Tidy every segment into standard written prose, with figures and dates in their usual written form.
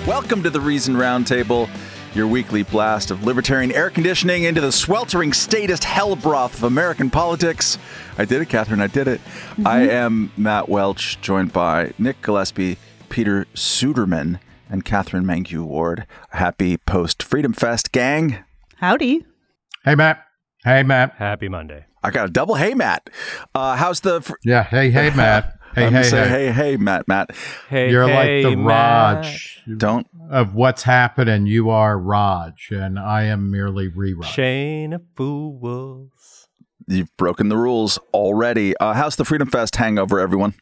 Welcome to the Reason Roundtable, your weekly blast of libertarian air conditioning into the sweltering statist hell broth of American politics. I did it, Catherine. I did it. Mm-hmm. I am Matt Welch, joined by Nick Gillespie, Peter Suderman, and Catherine Mangue-Ward. Happy post-Freedom Fest, gang. Howdy. Hey, Matt. Hey, Matt. Happy Monday. I got a double hey, Matt. How's the... Yeah, hey, Matt. Hey, Matt. Hey, You're hey, like the Matt. Raj of what's happening. You are Raj, and I am merely Reraj. Chain of fools. You've broken the rules already. How's the Freedom Fest hangover, everyone?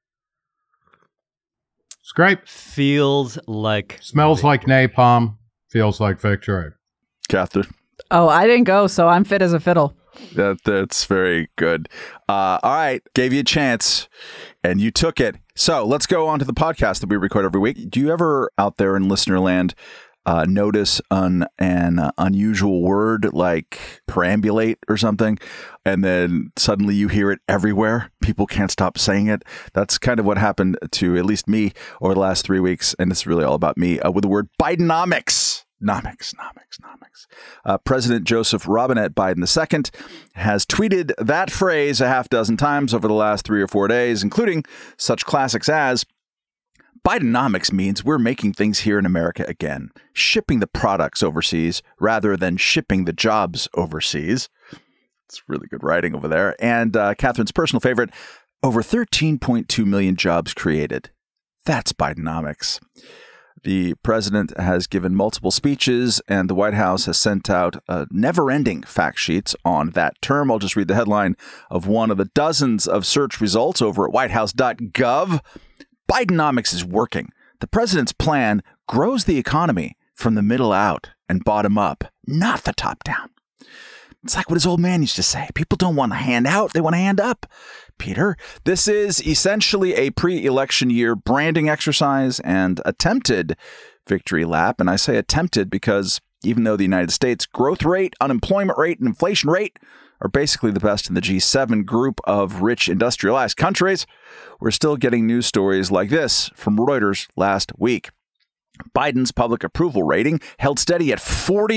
It's great. Feels like... Smells like napalm. Feels like victory. Catherine? Oh, I didn't go, so I'm fit as a fiddle. That's very good. All right. Gave you a chance and you took it. So let's go on to the podcast that we record every week. Do you ever out there in listener land notice an unusual word like perambulate or something, and then suddenly you hear it everywhere? People can't stop saying it. That's kind of what happened to at least me over the last 3 weeks, and it's really all about me with the word Bidenomics. Nomics. President Joseph Robinette Biden II has tweeted that phrase a half dozen times over the last 3 or 4 days, including such classics as, Bidenomics means we're making things here in America again, shipping the products overseas rather than shipping the jobs overseas. It's really good writing over there. And Catherine's personal favorite, over 13.2 million jobs created. That's Bidenomics. The president has given multiple speeches, and the White House has sent out never-ending fact sheets on that term. I'll just read the headline of one of the dozens of search results over at whitehouse.gov. Bidenomics is working. The president's plan grows the economy from the middle out and bottom up, not the top down. It's like what his old man used to say. People don't want to hand out, they want to hand up. Peter, this is essentially a pre-election year branding exercise and attempted victory lap. And I say attempted because even though the United States growth rate, unemployment rate, and inflation rate are basically the best in the G7 group of rich industrialized countries, we're still getting news stories like this from Reuters last week. Biden's public approval rating held steady at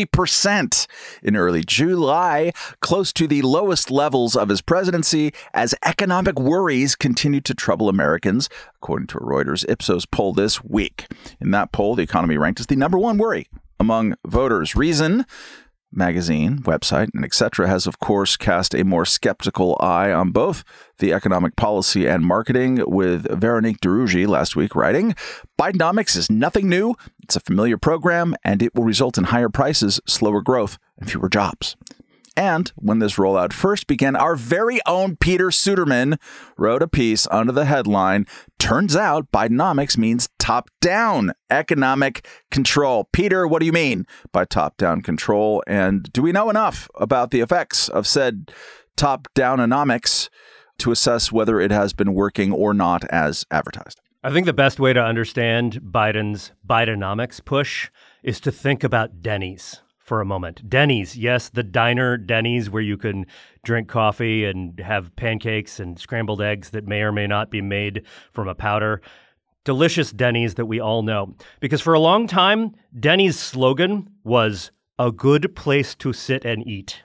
40% in early July, close to the lowest levels of his presidency, as economic worries continued to trouble Americans, according to a Reuters Ipsos poll this week. In that poll, the economy ranked as the number one worry among voters. Reason magazine, website, and etc. has, of course, cast a more skeptical eye on both the economic policy and marketing, with Veronique Derougy last week writing, Bidenomics is nothing new. It's a familiar program, and it will result in higher prices, slower growth, and fewer jobs. And when this rollout first began, our very own Peter Suderman wrote a piece under the headline, Turns out Bidenomics means top-down economic control. Peter, what do you mean by top-down control? And do we know enough about the effects of said top-downonomics to assess whether it has been working or not as advertised? I think the best way to understand Biden's Bidenomics push is to think about Denny's for a moment. Denny's, yes, the diner Denny's where you can drink coffee and have pancakes and scrambled eggs that may or may not be made from a powder. Delicious Denny's that we all know. Because for a long time, Denny's slogan was a good place to sit and eat.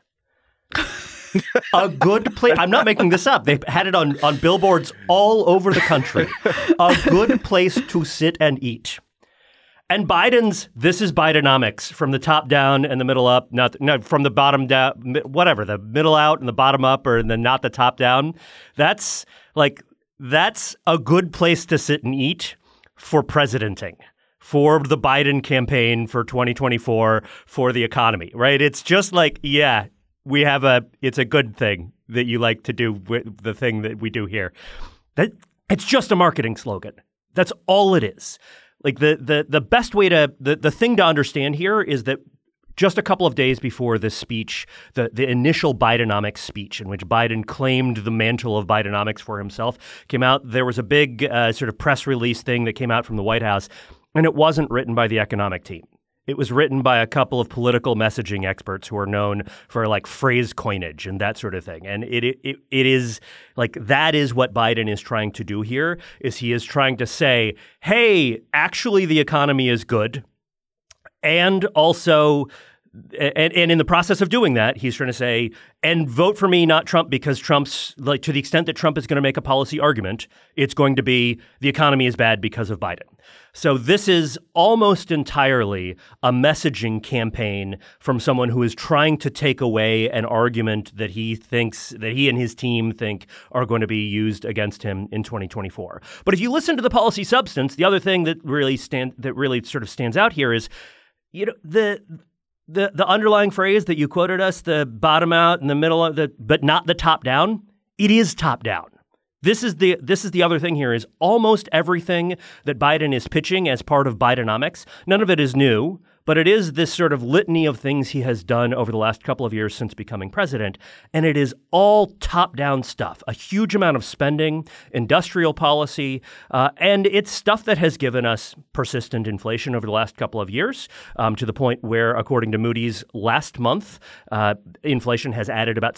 A good place. I'm not making this up. They've had it on billboards all over the country. A good place to sit and eat. And Biden's, this is Bidenomics, from the top down and the middle up, not from the bottom down, whatever, the middle out and the bottom up, or then not the top down. That's a good place to sit and eat for presidenting, for the Biden campaign for 2024, for the economy, right? It's just like, yeah, it's a good thing that you like to do with the thing that we do here. It's just a marketing slogan. That's all it is. Like the best way the thing to understand here is that just a couple of days before this speech, the initial Bidenomics speech in which Biden claimed the mantle of Bidenomics for himself came out, there was a big sort of press release thing that came out from the White House, and it wasn't written by the economic team. It was written by a couple of political messaging experts who are known for like phrase coinage and that sort of thing. And it is like that is what Biden is trying to do here, is he is trying to say, hey, actually the economy is good. And also, and in the process of doing that, he's trying to say, and vote for me, not Trump, because Trump's, like, to the extent that Trump is going to make a policy argument, it's going to be the economy is bad because of Biden. So this is almost entirely a messaging campaign from someone who is trying to take away an argument that he thinks, that he and his team think are going to be used against him in 2024. But if you listen to the policy substance, the other thing that really sort of stands out here is, you know, the underlying phrase that you quoted us, the bottom out in the middle of but not the top down, it is top down. This is the other thing here is almost everything that Biden is pitching as part of Bidenomics. None of it is new, but it is this sort of litany of things he has done over the last couple of years since becoming president. And it is all top-down stuff, a huge amount of spending, industrial policy, and it's stuff that has given us persistent inflation over the last couple of years, to the point where, according to Moody's last month, inflation has added about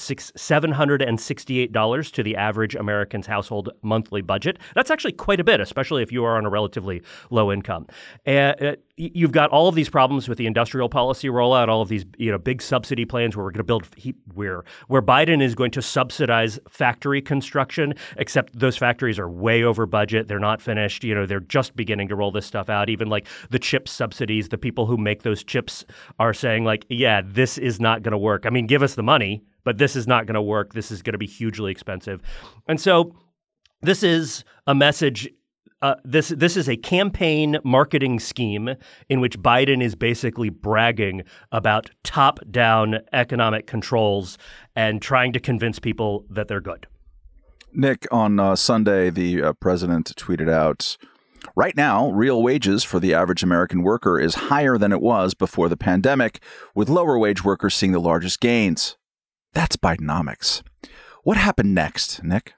$768 to the average American's household monthly budget. That's actually quite a bit, especially if you are on a relatively low income. You've got all of these problems with the industrial policy rollout, all of these, you know, big subsidy plans where we're going to build where Biden is going to subsidize factory construction, except those factories are way over budget. They're not finished. You know, they're just beginning to roll this stuff out. Even like the chip subsidies, the people who make those chips are saying like, yeah, this is not going to work. I mean, give us the money, but this is not going to work. This is going to be hugely expensive. And so this is a message. This is a campaign marketing scheme in which Biden is basically bragging about top-down economic controls and trying to convince people that they're good. Nick, on Sunday, the president tweeted out, right now, real wages for the average American worker is higher than it was before the pandemic, with lower wage workers seeing the largest gains. That's Bidenomics. What happened next, Nick?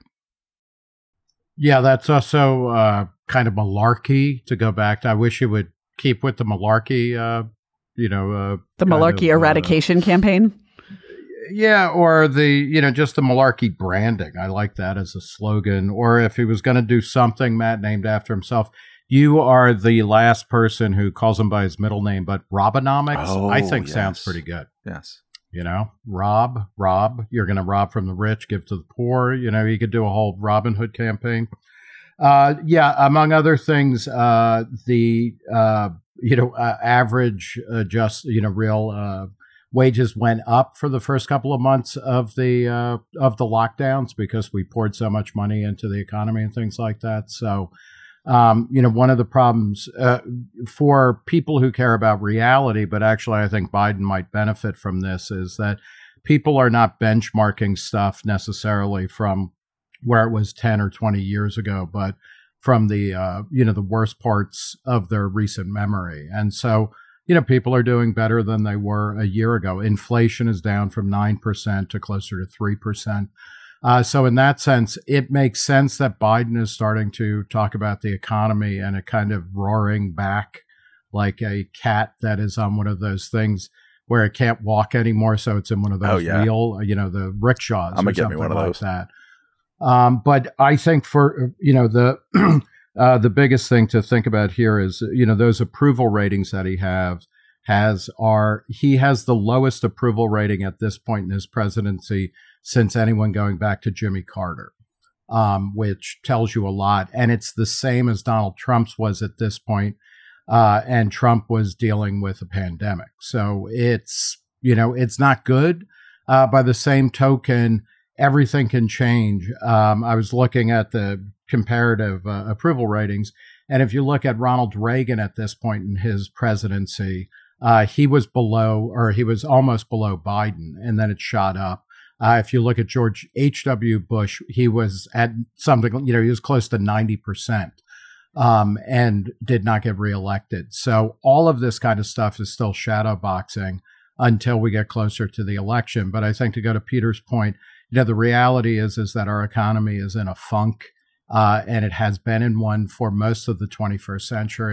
Yeah, that's also kind of malarkey, to go back to. I wish you would keep with the malarkey, the malarkey eradication campaign. Yeah, or just the malarkey branding. I like that as a slogan. Or if he was going to do something, Matt, named after himself, you are the last person who calls him by his middle name, but Robonomics, I think sounds pretty good. Yes. You know, rob, you're going to rob from the rich, give to the poor. You know, you could do a whole Robin Hood campaign. Among other things, average real wages went up for the first couple of months of the lockdowns because we poured so much money into the economy and things like that. So, one of the problems for people who care about reality, but actually I think Biden might benefit from this, is that people are not benchmarking stuff necessarily from where it was 10 or 20 years ago, but from the worst parts of their recent memory. And so, people are doing better than they were a year ago. Inflation is down from 9% to closer to 3%. So in that sense, it makes sense that Biden is starting to talk about the economy and it kind of roaring back like a cat that is on one of those things where it can't walk anymore. So it's in one of those wheel, the rickshaws or something like that. But I think for, the biggest thing to think about here is, those approval ratings that he has the lowest approval rating at this point in his presidency since anyone going back to Jimmy Carter, which tells you a lot. And it's the same as Donald Trump's was at this point, and Trump was dealing with a pandemic. So it's not good. By the same token, everything can change. I was looking at the comparative approval ratings, and if you look at Ronald Reagan at this point in his presidency, he was almost below Biden, and then it shot up. If you look at George H.W. Bush, he was at something, he was close to 90%, and did not get reelected. So all of this kind of stuff is still shadow boxing until we get closer to the election. But I think, to go to Peter's point, the reality is that our economy is in a funk, and it has been in one for most of the 21st century.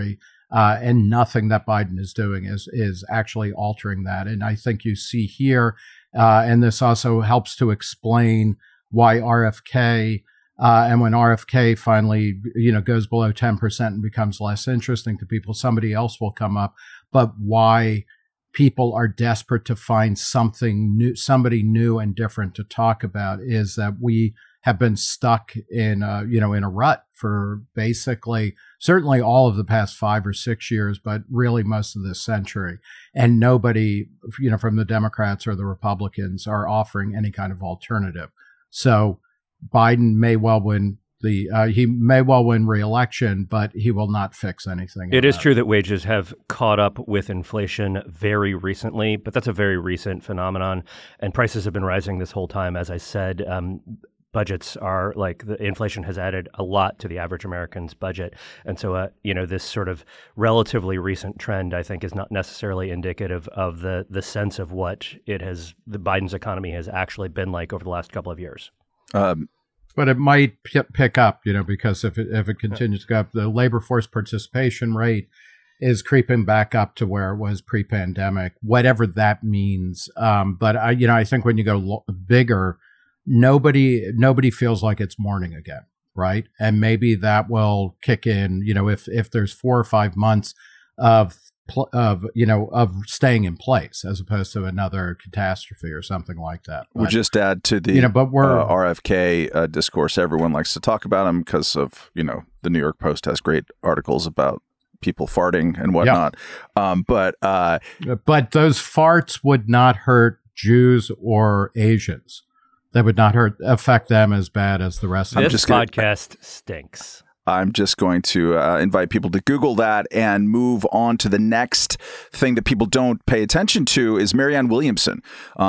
And nothing that Biden is doing is actually altering that. And I think you see here, and this also helps to explain why RFK, and when RFK finally, goes below 10% and becomes less interesting to people, somebody else will come up. But why people are desperate to find somebody new and different to talk about is that we have been stuck in a rut for basically certainly all of the past 5 or 6 years, but really most of this century. And nobody, from the Democrats or the Republicans are offering any kind of alternative. So Biden may well win re-election, but he will not fix anything. It is true that wages have caught up with inflation very recently, but that's a very recent phenomenon. And prices have been rising this whole time, as I said. Budgets are the inflation has added a lot to the average American's budget. And so, this sort of relatively recent trend, I think, is not necessarily indicative of the sense of what the Biden's economy has actually been like over the last couple of years. But it might pick up, because if it continues to go up, the labor force participation rate is creeping back up to where it was pre-pandemic, whatever that means. But I think when you go bigger, nobody feels like it's morning again, right? And maybe that will kick in, if there's 4 or 5 months of staying in place as opposed to another catastrophe or something like that. We'll just add to the RFK discourse. Everyone likes to talk about him because of, the New York Post has great articles about people farting and whatnot. Yeah. But those farts would not hurt Jews or Asians. That would not affect them as bad as the rest of them. This podcast stinks. I'm just going to invite people to Google that and move on to the next thing that people don't pay attention to is Marianne Williamson.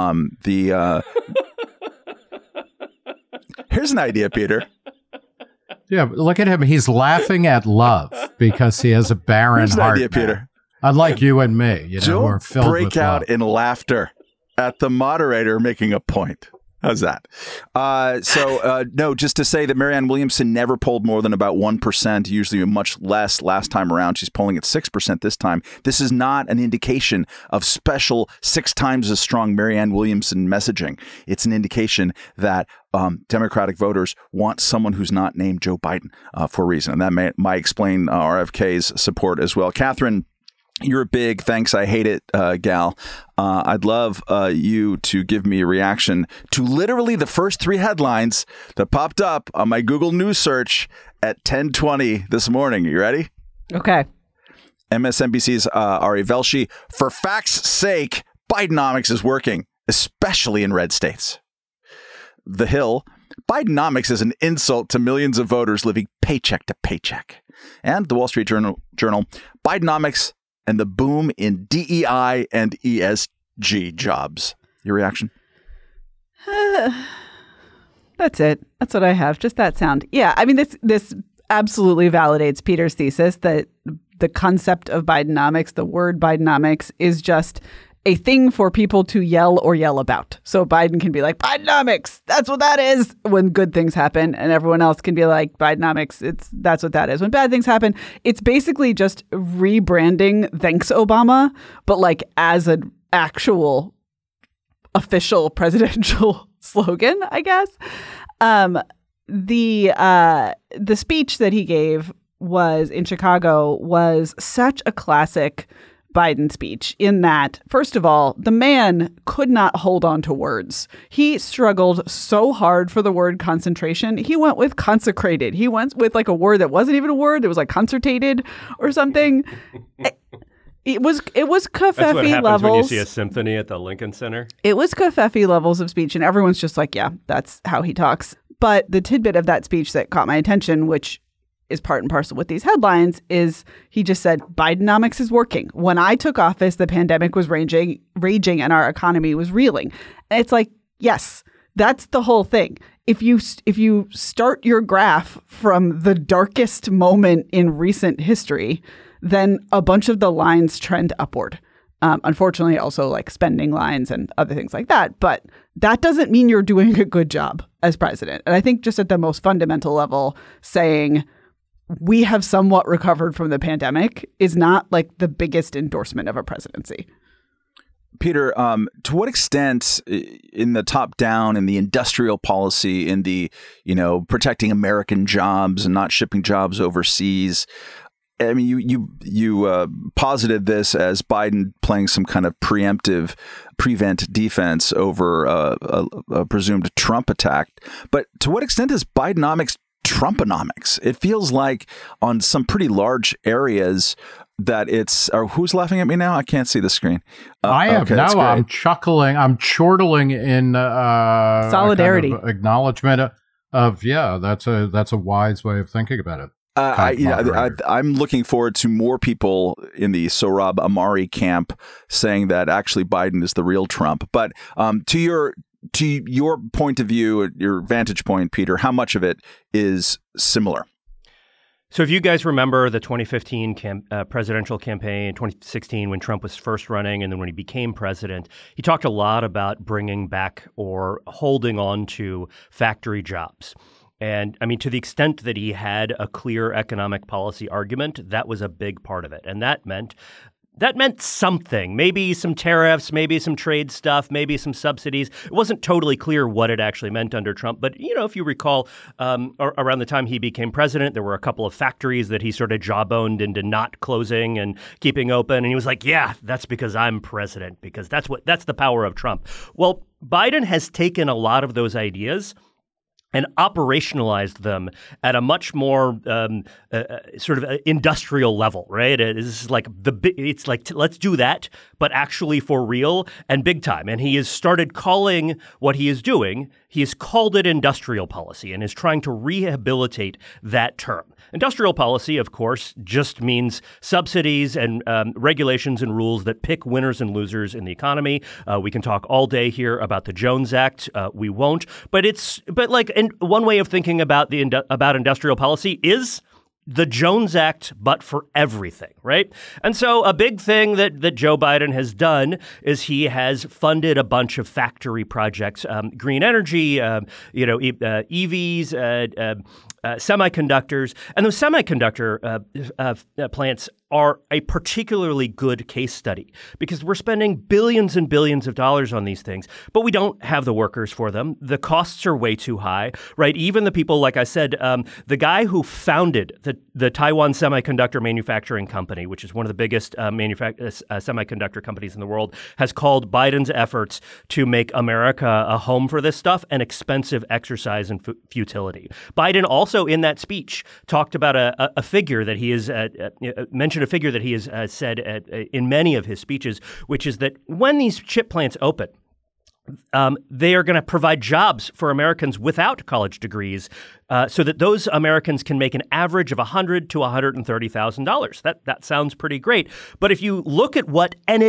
Here's an idea, Peter. Yeah, look at him. He's laughing at love because he has a barren Here's an heart. Idea, Peter. Unlike you and me, who are filled break with out love. in laughter at the moderator making a point. How's that? No, just to say that Marianne Williamson never polled more than about 1%, usually much less last time around. She's polling at 6% this time. This is not an indication of special 6 times as strong Marianne Williamson messaging. It's an indication that Democratic voters want someone who's not named Joe Biden for a reason. And that might explain RFK's support as well. Catherine, you're a big thanks, I hate it gal. I'd love you to give me a reaction to literally the first 3 headlines that popped up on my Google News search at 10:20 this morning. You ready? Okay. MSNBC's Ari Velshi. For fact's sake, Bidenomics is working, especially in red states. The Hill. Bidenomics is an insult to millions of voters living paycheck to paycheck. And the Wall Street Journal. Bidenomics and the boom in DEI and ESG jobs. Your reaction? That's it. That's what I have. Just that sound. Yeah. I mean, this absolutely validates Peter's thesis that the concept of Bidenomics, the word Bidenomics, is just a thing for people to yell about. So Biden can be like, Bidenomics, that's what that is when good things happen. And everyone else can be like, Bidenomics, that's what that is when bad things happen. It's basically just rebranding Thanks Obama, but like as an actual official presidential slogan, I guess. The speech that he gave in Chicago was such a classic Biden speech in that, first of all, the man could not hold on to words. He struggled so hard for the word concentration. He went with consecrated. He went with like a word that wasn't even a word. It was like concertated or something. It was covfefe That's what happens levels. When you see a symphony at the Lincoln Center. It was covfefe levels of speech, and everyone's just like, yeah, that's how he talks. But the tidbit of that speech that caught my attention, which is part and parcel with these headlines, is he just said, Bidenomics is working. When I took office, the pandemic was raging and our economy was reeling. And it's like, yes, that's the whole thing. If you start your graph from the darkest moment in recent history, then a bunch of the lines trend upward. Unfortunately, also like spending lines and other things like that. But that doesn't mean you're doing a good job as president. And I think just at the most fundamental level, saying we have somewhat recovered from the pandemic is not like the biggest endorsement of a presidency. Peter, to what extent in the top down, in the industrial policy, in the, protecting American jobs and not shipping jobs overseas, I mean, you posited this as Biden playing some kind of preemptive prevent defense over a presumed Trump attack. But to what extent is Bidenomics Trumponomics? It feels like on some pretty large areas that it's, or who's laughing at me now? I can't see the screen. I have no, I'm chuckling. I'm chortling in solidarity, kind of acknowledgement of that's a wise way of thinking about it. I'm looking forward to more people in the Sohrab Ahmari camp saying that actually Biden is the real Trump. But to your point of view, your vantage point, Peter, how much of it is similar? So if you guys remember the 2015 presidential campaign, 2016 when Trump was first running, and then when he became president, he talked a lot about bringing back or holding on to factory jobs. And I mean, to the extent that he had a clear economic policy argument, that was a big part of it. And that meant something, maybe some tariffs, maybe some trade stuff, maybe some subsidies. It wasn't totally clear what it actually meant under Trump. But, if you recall, around the time he became president, there were a couple of factories that he sort of jawboned into not closing and keeping open. And he was like, yeah, that's because I'm president, because that's the power of Trump. Well, Biden has taken a lot of those ideas and operationalized them at a much more sort of industrial level, right? It's like let's do that, but actually for real and big time. And he has started calling what he is doing, he has called it industrial policy and is trying to rehabilitate that term. Industrial policy, of course, just means subsidies and regulations and rules that pick winners and losers in the economy. We can talk all day here about the Jones Act. We won't, and one way of thinking about about industrial policy is the Jones Act, but for everything, right? And so a big thing that Joe Biden has done is he has funded a bunch of factory projects, green energy, EVs, semiconductors. And those semiconductor plants are a particularly good case study because we're spending billions and billions of dollars on these things, but we don't have the workers for them. The costs are way too high, right? Even the people, like I said, the guy who founded the Taiwan Semiconductor Manufacturing Company, which is one of the biggest semiconductor companies in the world, has called Biden's efforts to make America a home for this stuff an expensive exercise in futility. Biden also in that speech talked about a figure that he has mentioned a figure that he has said in many of his speeches, which is that when these chip plants open, they are going to provide jobs for Americans without college degrees so that those Americans can make an average of $100,000 to $130,000. That sounds pretty great. But if you look at what an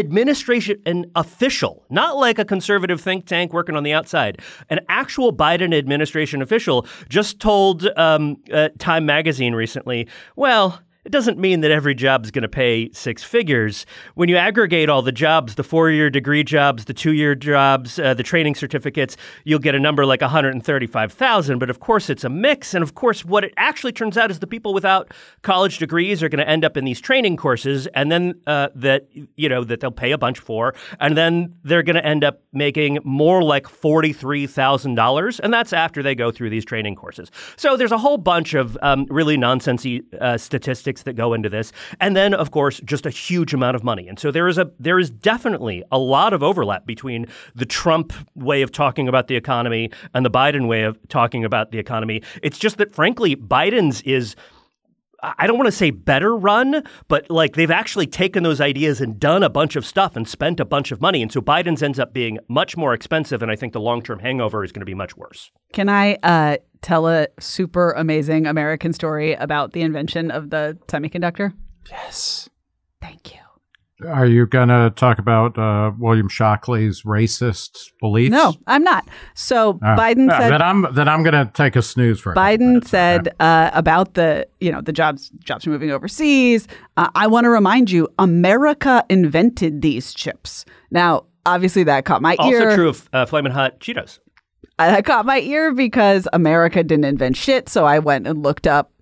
official, not like a conservative think tank working on the outside, an actual Biden administration official just told Time magazine recently, well, it doesn't mean that every job is going to pay six figures. When you aggregate all the jobs, the 4-year degree jobs, the 2-year jobs, the training certificates, you'll get a number like 135,000. But of course, it's a mix. And of course, what it actually turns out is the people without college degrees are going to end up in these training courses, and then that they'll pay a bunch for, and then they're going to end up making more like $43,000, and that's after they go through these training courses. So there's a whole bunch of really nonsensy statistics that go into this. And then, of course, just a huge amount of money. And so there is definitely a lot of overlap between the Trump way of talking about the economy and the Biden way of talking about the economy. It's just that, frankly, Biden's is, I don't want to say better run, but like they've actually taken those ideas and done a bunch of stuff and spent a bunch of money. And so Biden's ends up being much more expensive. And I think the long-term hangover is going to be much worse. Can I tell a super amazing American story about the invention of the semiconductor? Yes. Thank you. Are you going to talk about William Shockley's racist beliefs? No, I'm not. So Biden said that I'm going to take a snooze for Biden said about the jobs moving overseas. I want to remind you, America invented these chips. Now, obviously, that caught my ear. Also true of Flamin' Hot Cheetos. That caught my ear because America didn't invent shit. So I went and looked up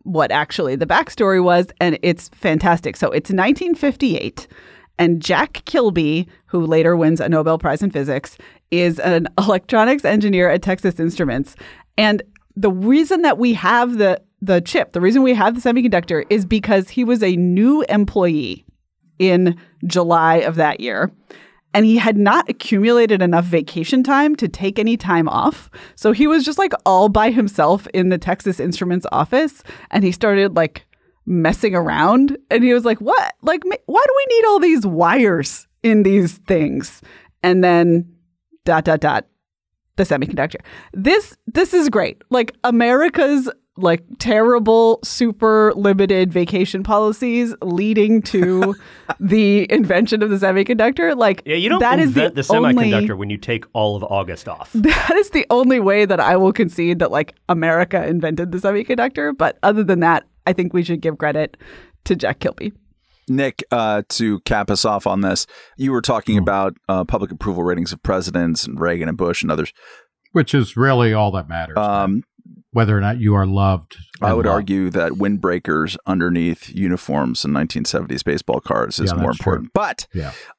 what actually the backstory was, and it's fantastic. So it's 1958, and Jack Kilby, who later wins a Nobel Prize in Physics, is an electronics engineer at Texas Instruments. And the reason that we have the chip, the reason we have the semiconductor is because he was a new employee in July of that year. And he had not accumulated enough vacation time to take any time off. So he was just like all by himself in the Texas Instruments office. And he started like messing around. And he was like, what? Like, why do we need all these wires in these things? And then ... the semiconductor. This is great. Like America's like terrible, super limited vacation policies leading to the invention of the semiconductor. Like, yeah, you don't invent the semiconductor when you take all of August off. That is the only way that I will concede that like America invented the semiconductor. But other than that, I think we should give credit to Jack Kilby. Nick, to cap us off on this, you were talking about public approval ratings of presidents and Reagan and Bush and others. Which is really all that matters. Whether or not you are loved. I would argue that windbreakers underneath uniforms in 1970s baseball cards is more important. True. But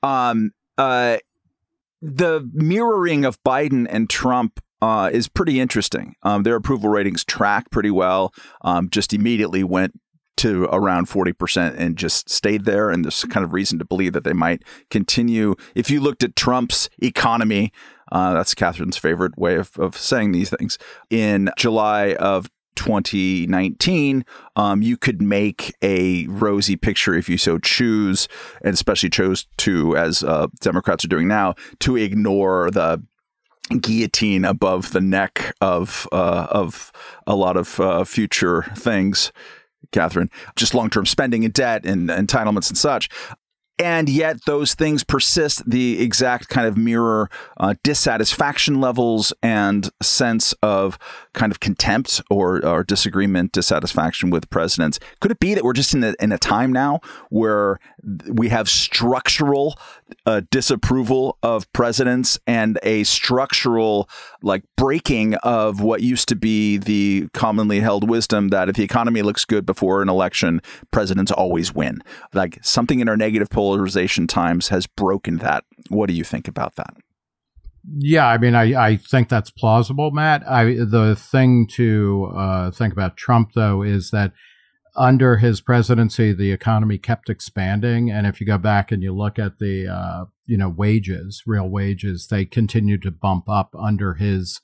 the mirroring of Biden and Trump is pretty interesting. Their approval ratings track pretty well, just immediately went to around 40% and just stayed there. And there's kind of reason to believe that they might continue. If you looked at Trump's economy, that's Catherine's favorite way of saying these things. In July of 2019, you could make a rosy picture if you so choose, and especially chose to, as Democrats are doing now, to ignore the guillotine above the neck of a lot of future things, Catherine, just long-term spending and debt and entitlements and such. And yet those things persist, the exact kind of mirror dissatisfaction levels and sense of kind of contempt or disagreement, dissatisfaction with presidents. Could it be that we're just in a time now where we have structural disapproval of presidents and a structural like breaking of what used to be the commonly held wisdom that if the economy looks good before an election, presidents always win? Like something in our negative polarization times has broken that. What do you think about that? Yeah, I mean, I think that's plausible, Matt. The thing to think about Trump, though, is that under his presidency, the economy kept expanding. And if you go back and you look at the, wages, real wages, they continued to bump up under his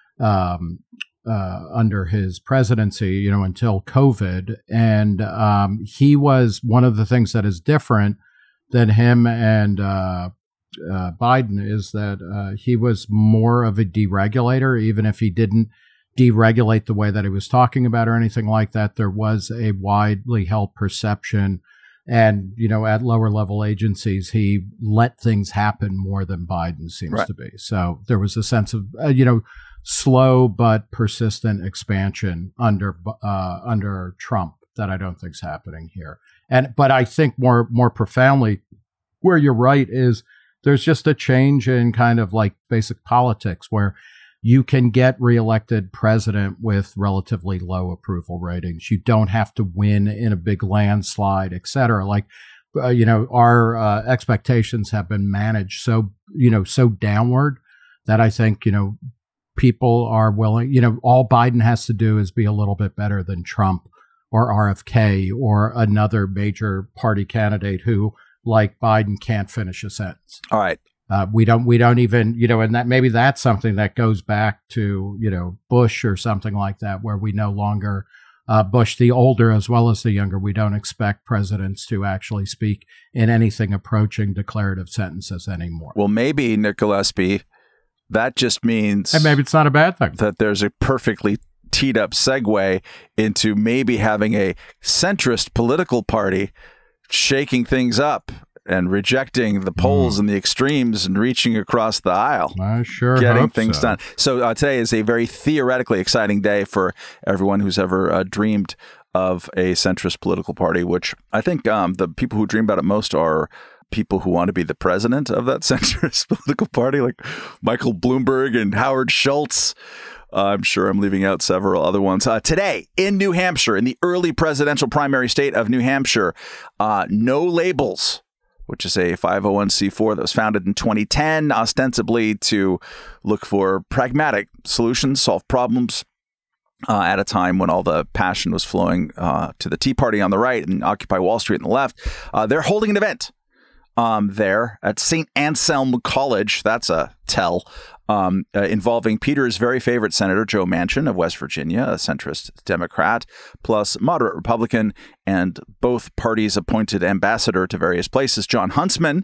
presidency, until COVID. And he was one of the things that is different than him and Biden is that he was more of a deregulator, even if he didn't deregulate the way that he was talking about or anything like that. There was a widely held perception, and at lower level agencies, he let things happen more than Biden seems to be. So there was a sense of slow but persistent expansion under Trump that I don't think is happening here. But I think more profoundly, where you're right is there's just a change in kind of like basic politics where you can get reelected president with relatively low approval ratings. You don't have to win in a big landslide, et cetera. Like, our expectations have been managed so downward that I think, people are willing, all Biden has to do is be a little bit better than Trump or RFK or another major party candidate who, like Biden, can't finish a sentence. All right. We don't even, and that maybe that's something that goes back to, Bush or something like that, where we no longer, Bush, the older as well as the younger, we don't expect presidents to actually speak in anything approaching declarative sentences anymore. Well, maybe, Nick Gillespie, that just means... And maybe it's not a bad thing. That there's a perfectly teed up segue into maybe having a centrist political party shaking things up and rejecting the polls and the extremes and reaching across the aisle. I sure getting hope things so. done. So today is a very theoretically exciting day for everyone who's ever dreamed of a centrist political party, which I think the people who dream about it most are people who want to be the president of that centrist political party, like Michael Bloomberg and Howard Schultz. I'm sure I'm leaving out several other ones. Today in New Hampshire, in the early presidential primary state of New Hampshire, No Labels, which is a 501c4 that was founded in 2010, ostensibly to look for pragmatic solutions, solve problems, at a time when all the passion was flowing to the Tea Party on the right and Occupy Wall Street on the left. They're holding an event there at St. Anselm College. That's a tell. Involving Peter's very favorite Senator Joe Manchin of West Virginia, a centrist Democrat, plus moderate Republican, and both parties appointed ambassador to various places, Jon Huntsman,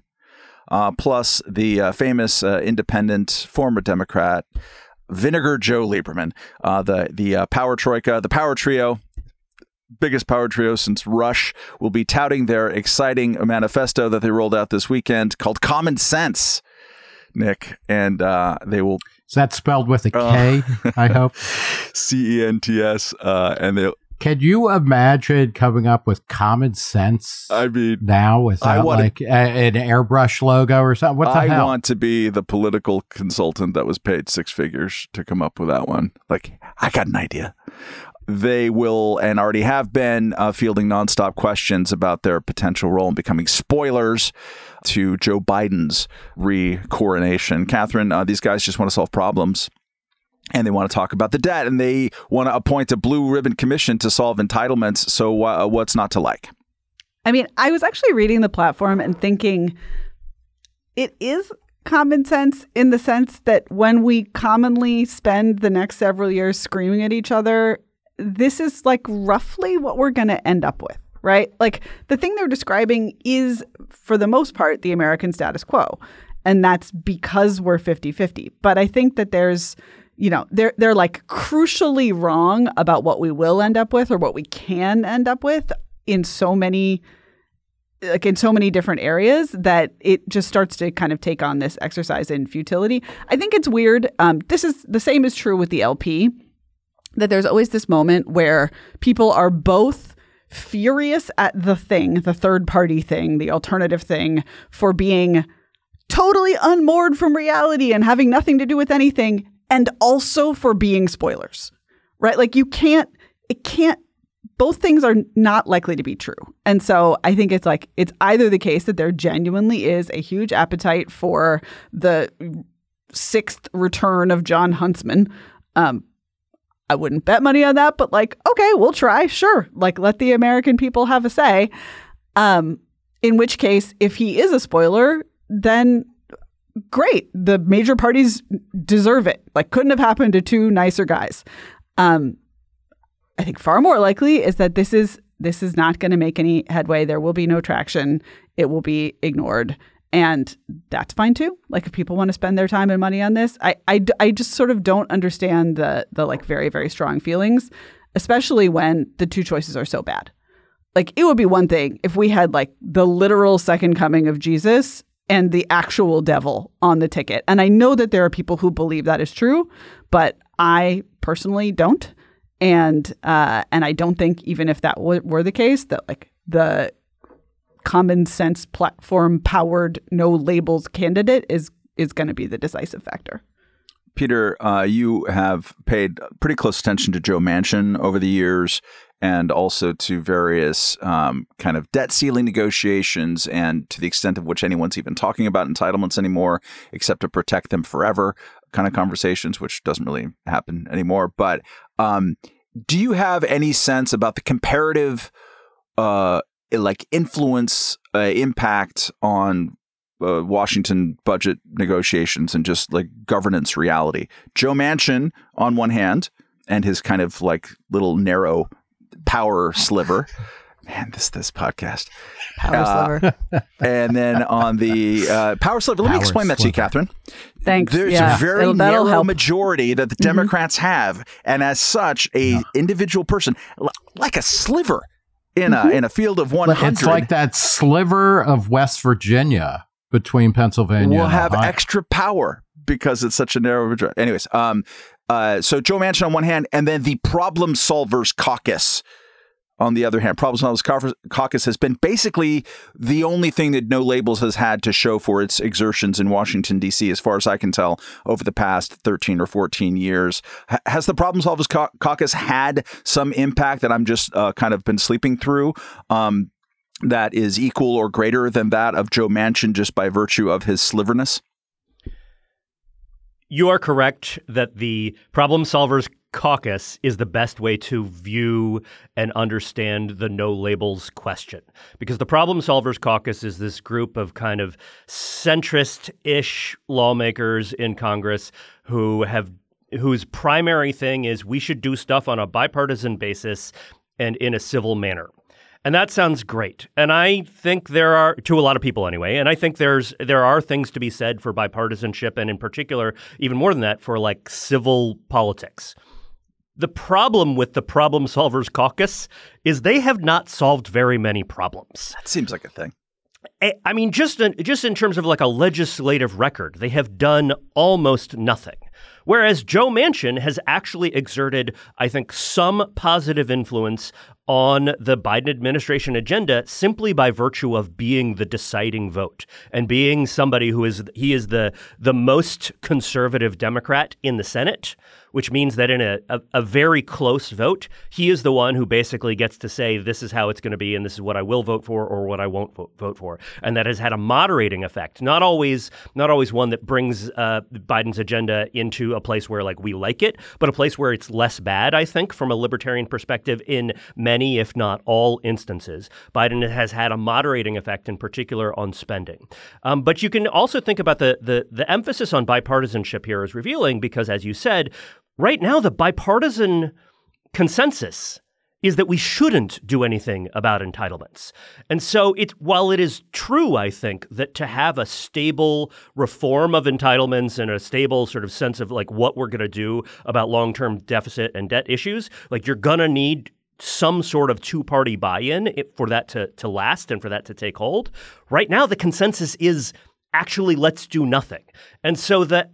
plus the famous independent former Democrat Vinegar Joe Lieberman, the power troika, the power trio, biggest power trio since Rush, will be touting their exciting manifesto that they rolled out this weekend called Common Sense, Nick. And they will... Is that spelled with a K, I hope? CENTS. And they'll... Can you imagine coming up with Common Sense? I mean, now without like an airbrush logo or something? What the hell? I want to be the political consultant that was paid six figures to come up with that one. Like, I got an idea. They will, and already have been, fielding nonstop questions about their potential role in becoming spoilers to Joe Biden's re-coronation. Catherine, these guys just want to solve problems. And they want to talk about the debt, and they want to appoint a blue ribbon commission to solve entitlements. So what's not to like? I mean, I was actually reading the platform and thinking it is common sense in the sense that when we commonly spend the next several years screaming at each other, this is like roughly what we're going to end up with, right? Like the thing they're describing is, for the most part, the American status quo. And that's because we're 50-50. But I think that there's... You know, they're like crucially wrong about what we will end up with or what we can end up with in so many different areas that it just starts to kind of take on this exercise in futility. I think it's weird. This is the same is true with the LP, that there's always this moment where people are both furious at the thing, the third party thing, the alternative thing, for being totally unmoored from reality and having nothing to do with anything, and also for being spoilers, right? Like both things are not likely to be true. And so I think it's either the case that there genuinely is a huge appetite for the sixth return of Jon Huntsman. I wouldn't bet money on that, but like, okay, we'll try. Sure. Like, let the American people have a say. In which case, if he is a spoiler, then great. The major parties deserve it. Like, couldn't have happened to two nicer guys. I think far more likely is that this is not going to make any headway. There will be no traction. It will be ignored. And that's fine too. Like, if people want to spend their time and money on this, I just sort of don't understand the like very, very strong feelings, especially when the two choices are so bad. Like, it would be one thing if we had like the literal second coming of Jesus and the actual devil on the ticket. And I know that there are people who believe that is true, but I personally don't. And I don't think, even if that were the case, that like the common sense platform powered no labels candidate is going to be the decisive factor. Peter, you have paid pretty close attention to Joe Manchin over the years, and also to various kind of debt ceiling negotiations, and to the extent of which anyone's even talking about entitlements anymore, except to protect them forever kind of conversations, which doesn't really happen anymore. But do you have any sense about the comparative influence, impact on Washington budget negotiations and just like governance reality? Joe Manchin on one hand, and his kind of like little narrow power sliver. Man, this podcast. Power sliver. And then on the power sliver, let me explain that to you, Catherine. Thanks. There's a very narrow majority that the Democrats have. And as such, a individual person, like a sliver in a field of 100. It's like that sliver of West Virginia between Pennsylvania will and have Ohio. extra power because it's such a narrow majority. Anyways, so Joe Manchin on one hand, and then the Problem Solvers Caucus on the other hand, Problem Solvers Caucus has been basically the only thing that No Labels has had to show for its exertions in Washington, D.C., as far as I can tell, over the past 13 or 14 years. Has the Problem Solvers Caucus had some impact that I'm just kind of been sleeping through that is equal or greater than that of Joe Manchin just by virtue of his sliverness? You are correct that the Problem Solvers Caucus is the best way to view and understand the No Labels question, because the Problem Solvers Caucus is this group of kind of centrist-ish lawmakers in Congress whose primary thing is we should do stuff on a bipartisan basis and in a civil manner. And that sounds great. And I think there are, to a lot of people anyway, and I think there are things to be said for bipartisanship, and in particular, even more than that, for like civil politics. The problem with the Problem Solvers Caucus is they have not solved very many problems. That seems like a thing. I mean, just in terms of like a legislative record, they have done almost nothing. Whereas Joe Manchin has actually exerted, I think, some positive influence on the Biden administration agenda simply by virtue of being the deciding vote and being somebody who is the most conservative Democrat in the Senate, which means that in a very close vote, he is the one who basically gets to say, this is how it's going to be, and this is what I will vote for or what I won't vote for. And that has had a moderating effect, not always one that brings Biden's agenda into a place where like we like it, but a place where it's less bad, I think, from a libertarian perspective in many, if not all instances. Biden has had a moderating effect, in particular on spending. But you can also think about the emphasis on bipartisanship here is revealing because, as you said, right now the bipartisan consensus is that we shouldn't do anything about entitlements. And so while it is true, I think, that to have a stable reform of entitlements and a stable sort of sense of like what we're going to do about long-term deficit and debt issues, like you're going to need some sort of two-party buy-in for that to last and for that to take hold. Right now, the consensus is actually let's do nothing. And so the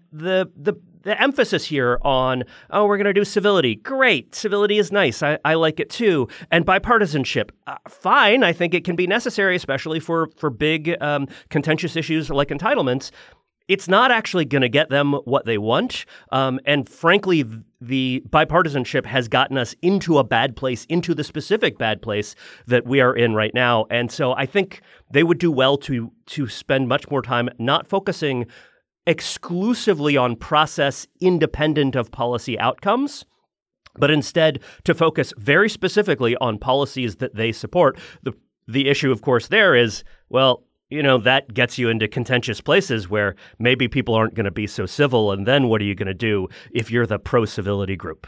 emphasis here on, we're going to do civility. Great. Civility is nice. I like it too. And bipartisanship, fine. I think it can be necessary, especially for big contentious issues like entitlements. It's not actually going to get them what they want. And frankly, the bipartisanship has gotten us into a bad place, into the specific bad place that we are in right now. And so I think they would do well to spend much more time not focusing exclusively on process independent of policy outcomes, but instead to focus very specifically on policies that they support. The issue, of course, there is, well, you know, that gets you into contentious places where maybe people aren't going to be so civil. And then what are you going to do if you're the pro-civility group?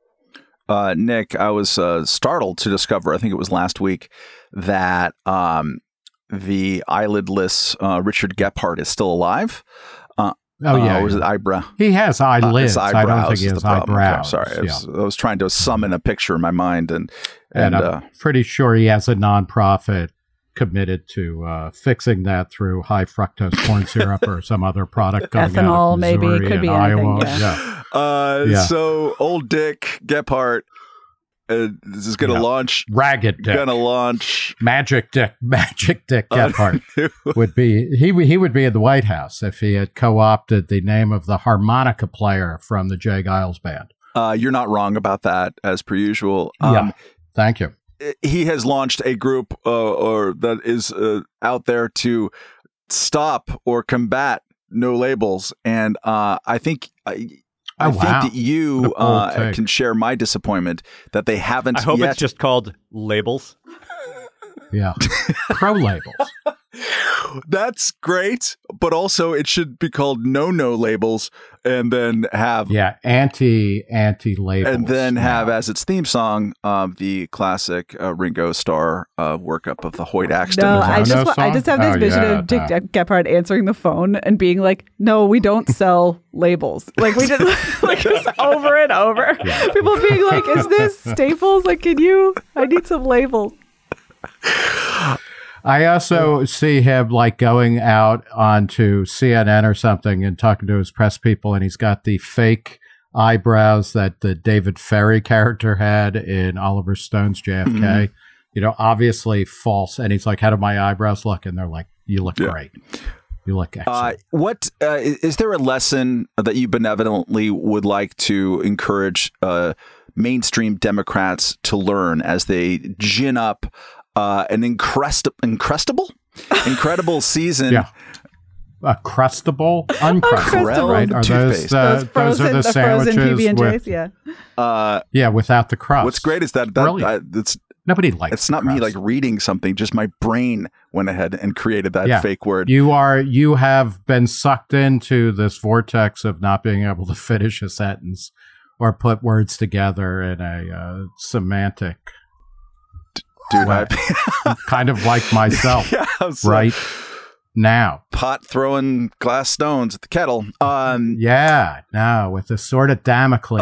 Nick, I was startled to discover, I think it was last week, that the eyelidless Richard Gephardt is still alive. Or was it eyebrow? He has eyelids. I don't think he has eyebrows. Okay, sorry, I was trying to summon a picture in my mind, and I'm pretty sure he has a nonprofit committed to fixing that through high fructose corn syrup or some other product coming ethanol, out of Missouri maybe it could be Iowa. Anything, So old Dick Gephardt this is going to launch Ragged Dick. Going to launch Magic Dick Gephardt would be he would be in the White House if he had co-opted the name of the harmonica player from the Jay Giles band. You're not wrong about that, as per usual. Thank you. He has launched a group or that is out there to stop or combat No Labels, and I think that you can share my disappointment that they haven't. I hope yet. It's just called Labels. Yeah, pro labels. That's great, but also it should be called No Labels, and then have anti labels, and then have as its theme song the classic Ringo Starr workup of the Hoyt Axton. No, I just have this vision of Dick Gephardt answering the phone and being like, "No, we don't sell labels." Like we just like just over and over. Yeah. People being like, "Is this Staples? Like, I need some labels." I also see him like going out onto CNN or something and talking to his press people, and he's got the fake eyebrows that the David Ferry character had in Oliver Stone's JFK. Obviously false. And he's like, how do my eyebrows look? And they're like, you look great. You look excellent. What is there a lesson that you benevolently would like to encourage mainstream Democrats to learn as they gin up an incredible season? Yeah. Crustable, uncrustable, right? Are those those are the sandwiches PB&Js, without the crust. What's great is that it's nobody likes. It's not crust. me like reading something. Just my brain went ahead and created that fake word. You have been sucked into this vortex of not being able to finish a sentence or put words together in a semantic. Dude, kind of like myself, right? Now, pot throwing glass stones at the kettle. With the sword of Damocles.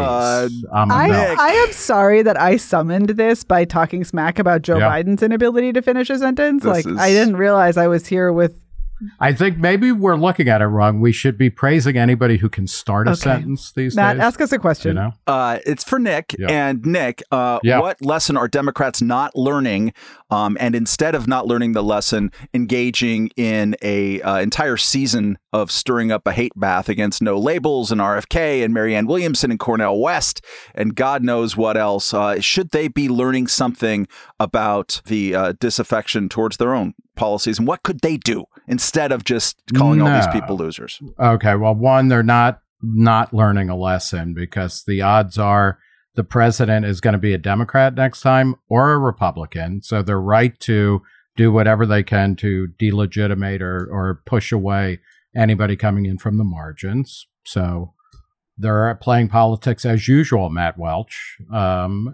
I am sorry that I summoned this by talking smack about Joe Biden's inability to finish a sentence. I didn't realize I was here with. I think maybe we're looking at it wrong. We should be praising anybody who can start a sentence these Matt, days. ask us a question. It's for Nick. And Nick, what lesson are Democrats not learning? And instead of not learning the lesson, engaging in a entire season of stirring up a hate bath against No Labels and RFK and Marianne Williamson and Cornel West and God knows what else, should they be learning something about the disaffection towards their own policies? And what could they do instead of just calling all these people losers? Okay, well, one, they're not learning a lesson because the odds are the president is going to be a Democrat next time or a Republican. So they're right to do whatever they can to delegitimate or push away anybody coming in from the margins. So they're playing politics as usual, Matt Welch. And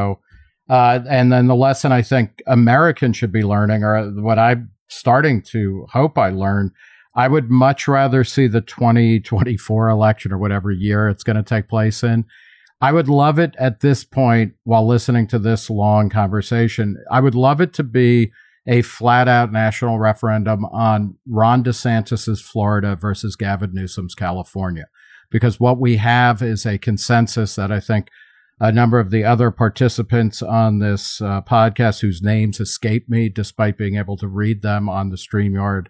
then the lesson I think Americans should be learning, or what I'm starting to hope I learn, I would much rather see the 2024 election or whatever year it's going to take place in. I would love it at this point, while listening to this long conversation, I would love it to be a flat out national referendum on Ron DeSantis's Florida versus Gavin Newsom's California. Because what we have is a consensus that I think a number of the other participants on this podcast, whose names escape me despite being able to read them on the StreamYard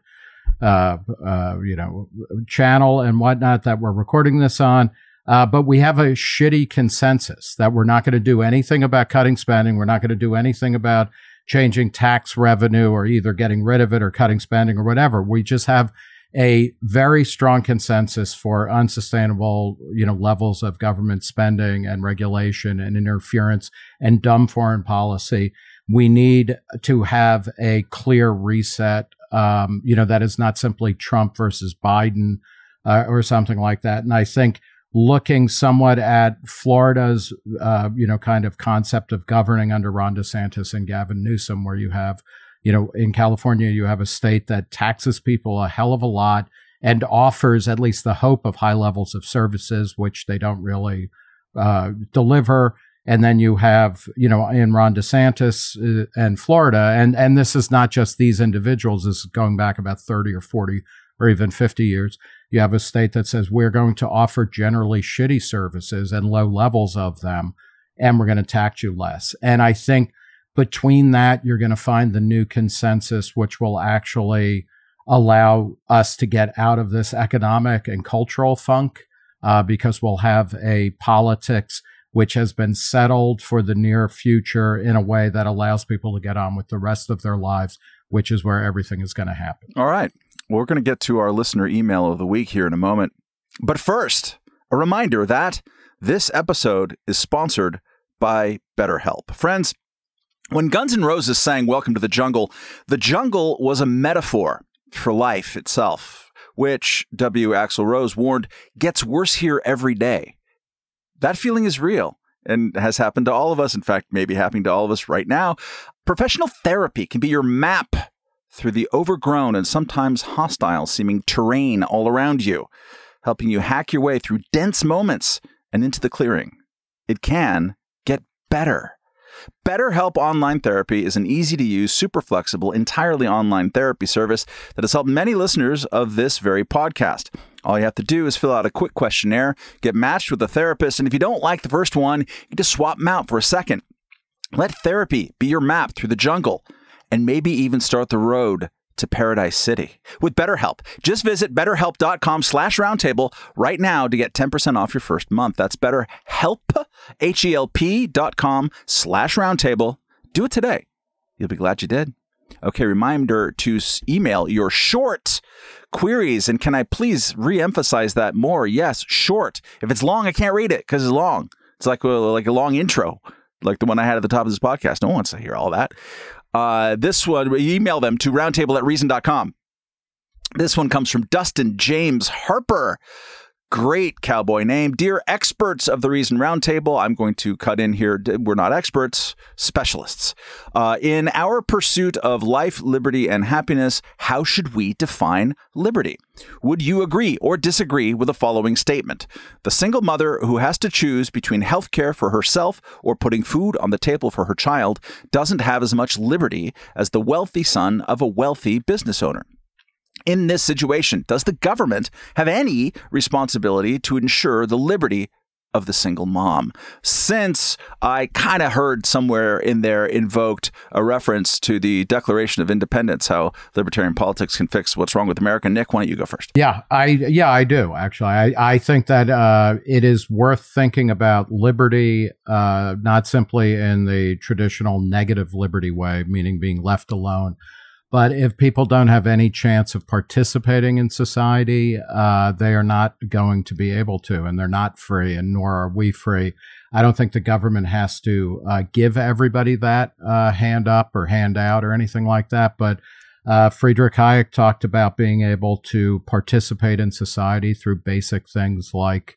channel and whatnot that we're recording this on. But we have a shitty consensus that we're not going to do anything about cutting spending. We're not going to do anything about changing tax revenue or either getting rid of it or cutting spending or whatever. We just have a very strong consensus for unsustainable, levels of government spending and regulation and interference and dumb foreign policy. We need to have a clear reset, that is not simply Trump versus Biden or something like that. And I think looking somewhat at Florida's, kind of concept of governing under Ron DeSantis and Gavin Newsom, where you have, in California, you have a state that taxes people a hell of a lot and offers at least the hope of high levels of services, which they don't really deliver. And then you have, in Ron DeSantis and Florida, and this is not just these individuals, this is going back about 30 or 40 or even 50 years. You have a state that says we're going to offer generally shitty services and low levels of them, and we're going to tax you less. And I think between that, you're going to find the new consensus, which will actually allow us to get out of this economic and cultural funk, because we'll have a politics which has been settled for the near future in a way that allows people to get on with the rest of their lives, which is where everything is going to happen. All right. We're going to get to our listener email of the week here in a moment. But first, a reminder that this episode is sponsored by BetterHelp. Friends, when Guns N' Roses sang Welcome to the Jungle was a metaphor for life itself, which W. Axl Rose warned gets worse here every day. That feeling is real and has happened to all of us. In fact, maybe happening to all of us right now. Professional therapy can be your map through the overgrown and sometimes hostile seeming terrain all around you, helping you hack your way through dense moments and into the clearing. It can get better. BetterHelp Online Therapy is an easy-to-use, super flexible, entirely online therapy service that has helped many listeners of this very podcast. All you have to do is fill out a quick questionnaire, get matched with a therapist, and if you don't like the first one, you just swap them out for a second. Let therapy be your map through the jungle, and maybe even start the road to Paradise City with BetterHelp. Just visit BetterHelp.com/roundtable right now to get 10% off your first month. That's BetterHelp, HELP.com/roundtable. Do it today. You'll be glad you did. Okay, reminder to email your short queries. And can I please re-emphasize that more? Yes, short. If it's long, I can't read it because it's long. It's like a long intro, like the one I had at the top of this podcast. No one wants to hear all that. This one, email them to roundtable@reason.com. This one comes from Dustin James Harper. Great cowboy name. Dear experts of the Reason Roundtable, I'm going to cut in here. We're not experts, specialists. In our pursuit of life, liberty, and happiness, how should we define liberty? Would you agree or disagree with the following statement? The single mother who has to choose between health care for herself or putting food on the table for her child doesn't have as much liberty as the wealthy son of a wealthy business owner. In this situation, does the government have any responsibility to ensure the liberty of the single mom? Since I kind of heard somewhere in there invoked a reference to the Declaration of Independence, how libertarian politics can fix what's wrong with America. Nick, why don't you go first? Yeah, I do, actually. I think that it is worth thinking about liberty, not simply in the traditional negative liberty way, meaning being left alone. But if people don't have any chance of participating in society, they are not going to be able to, and they're not free, and nor are we free. I don't think the government has to give everybody that hand up or hand out or anything like that. But Friedrich Hayek talked about being able to participate in society through basic things like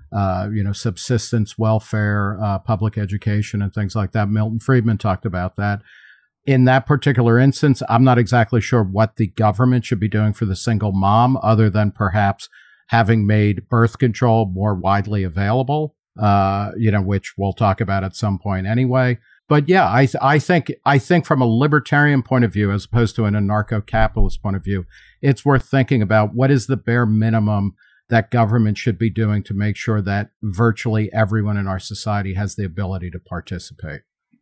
subsistence, welfare, public education, and things like that. Milton Friedman talked about that. In that particular instance, I'm not exactly sure what the government should be doing for the single mom, other than perhaps having made birth control more widely available, which we'll talk about at some point anyway. But yeah, I think from a libertarian point of view, as opposed to an anarcho-capitalist point of view, it's worth thinking about what is the bare minimum that government should be doing to make sure that virtually everyone in our society has the ability to participate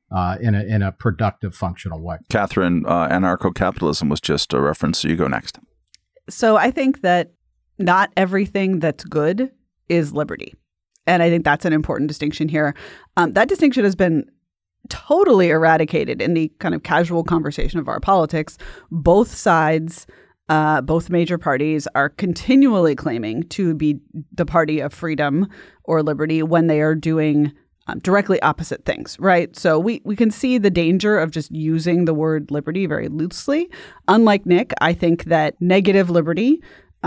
in a productive, functional way. Catherine, anarcho-capitalism was just a reference, so you go next. So I think that not everything that's good is liberty. And I think that's an important distinction here. That distinction has been totally eradicated in the kind of casual conversation of our politics. Both sides, both major parties are continually claiming to be the party of freedom or liberty when they are doing directly opposite things, right? So we can see the danger of just using the word liberty very loosely. Unlike Nick, I think that negative liberty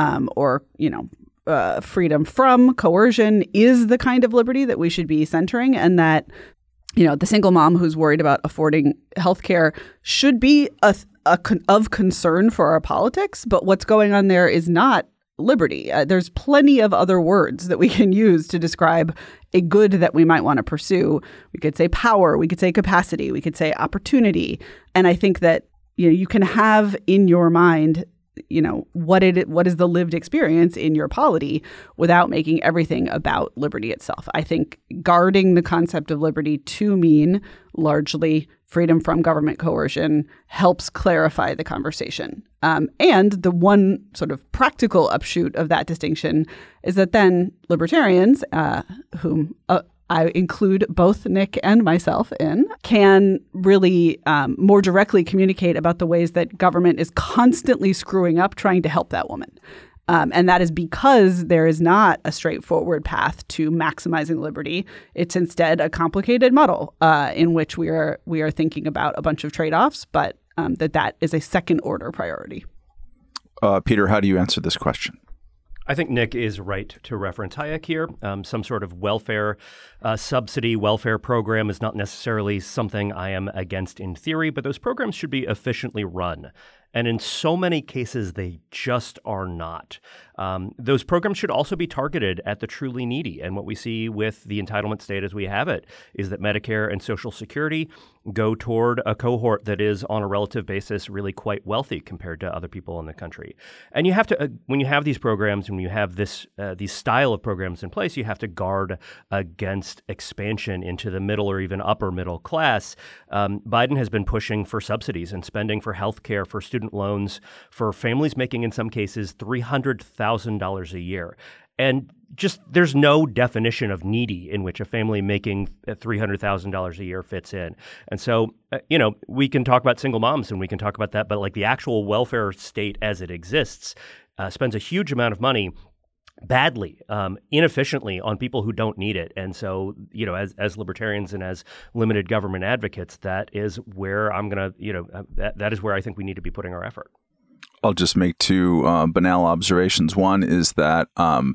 freedom from coercion is the kind of liberty that we should be centering, and that the single mom who's worried about affording healthcare should be of concern for our politics. But what's going on there is not liberty. There's plenty of other words that we can use to describe a good that we might want to pursue. We could say power, we could say capacity, we could say opportunity. And I think that you can have in your mind what is the lived experience in your polity without making everything about liberty itself. I think guarding the concept of liberty to mean largely freedom from government coercion helps clarify the conversation. And the one sort of practical upshoot of that distinction is that then libertarians, whom I include both Nick and myself in, can really more directly communicate about the ways that government is constantly screwing up trying to help that woman. And that is because there is not a straightforward path to maximizing liberty. It's instead a complicated muddle in which we are thinking about a bunch of trade-offs, but that is a second-order priority. Peter, how do you answer this question? I think Nick is right to reference Hayek here. Some sort of welfare subsidy, welfare program is not necessarily something I am against in theory, but those programs should be efficiently run. And in so many cases, they just are not. Those programs should also be targeted at the truly needy. And what we see with the entitlement state as we have it is that Medicare and Social Security go toward a cohort that is on a relative basis really quite wealthy compared to other people in the country. And you have to, when you have these programs, when you have these style of programs in place, you have to guard against expansion into the middle or even upper middle class. Biden has been pushing for subsidies and spending for health care, for student loans, for families making, in some cases, $300,000 a year. And just there's no definition of needy in which a family making $300,000 a year fits in. And so, we can talk about single moms and we can talk about that, but like the actual welfare state as it exists spends a huge amount of money badly, inefficiently on people who don't need it. And so, as libertarians and as limited government advocates, that is where I'm going to, that is where I think we need to be putting our effort. I'll just make two banal observations. One is that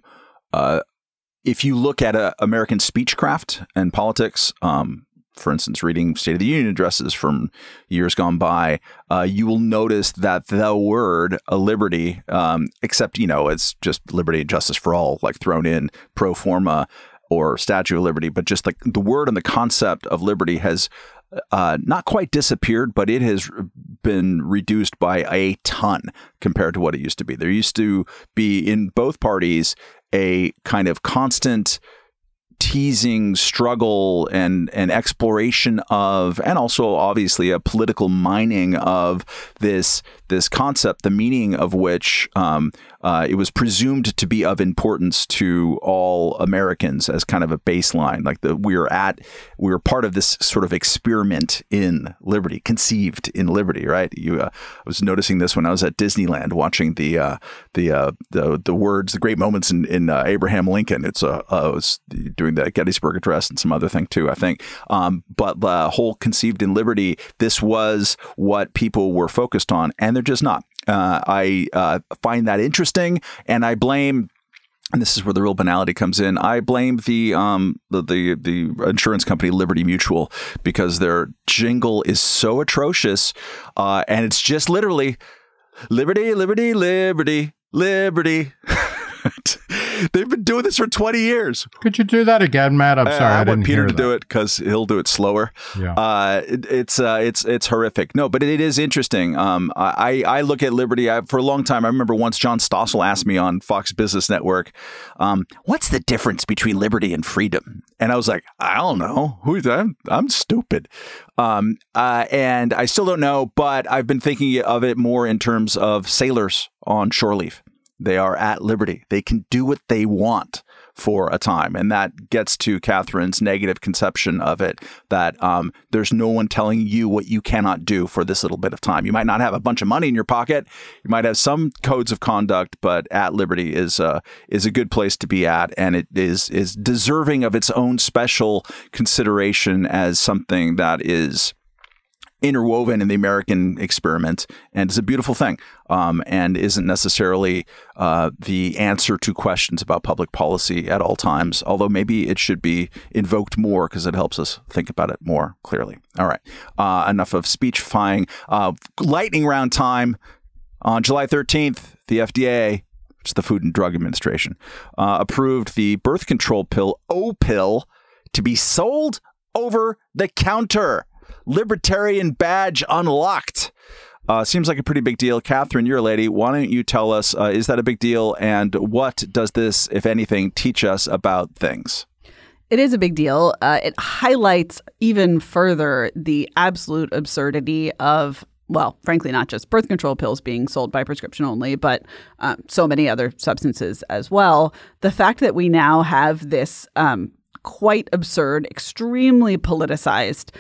if you look at American speechcraft and politics, for instance, reading State of the Union addresses from years gone by, you will notice that the word liberty, except, it's just liberty and justice for all, like thrown in pro forma or Statue of Liberty, but just like the word and the concept of liberty has not quite disappeared, but it has been reduced by a ton compared to what it used to be. There used to be in both parties a kind of constant teasing struggle and exploration of, and also obviously a political mining of this concept, the meaning of which it was presumed to be of importance to all Americans as kind of a baseline. Like we were part of this sort of experiment in liberty, conceived in liberty, right? I was noticing this when I was at Disneyland watching the words, the great moments in Abraham Lincoln. I was doing the Gettysburg Address and some other thing too, I think. But the whole conceived in liberty, this was what people were focused on, and they're just not. I find that interesting, and I blame, and this is where the real banality comes in, I blame the insurance company Liberty Mutual, because their jingle is so atrocious, and it's just literally liberty, liberty, liberty, liberty. They've been doing this for 20 years. Could you do that again, Matt? I'm sorry, I want Peter to that. do it because he'll do it slower. Yeah. It's horrific. No, but it is interesting. I look at liberty for a long time. I remember once John Stossel asked me on Fox Business Network, "What's the difference between liberty and freedom?" And I was like, I don't know. I'm stupid. And I still don't know, but I've been thinking of it more in terms of sailors on shore leave. They are at liberty. They can do what they want for a time. And that gets to Catherine's negative conception of it, that there's no one telling you what you cannot do for this little bit of time. You might not have a bunch of money in your pocket. You might have some codes of conduct, but at liberty is a good place to be at. And it is deserving of its own special consideration as something that is interwoven in the American experiment, and is a beautiful thing, and isn't necessarily the answer to questions about public policy at all times, although maybe it should be invoked more because it helps us think about it more clearly. All right. Enough of speechifying. Lightning round time. On July 13th, the FDA, which is the Food and Drug Administration, approved the birth control pill, Opill, to be sold over the counter. Libertarian badge unlocked. Seems like a pretty big deal. Catherine, you're a lady. Why don't you tell us, is that a big deal? And what does this, if anything, teach us about things? It is a big deal. It highlights even further the absolute absurdity of, well, frankly, not just birth control pills being sold by prescription only, but so many other substances as well. The fact that we now have this quite absurd, extremely politicized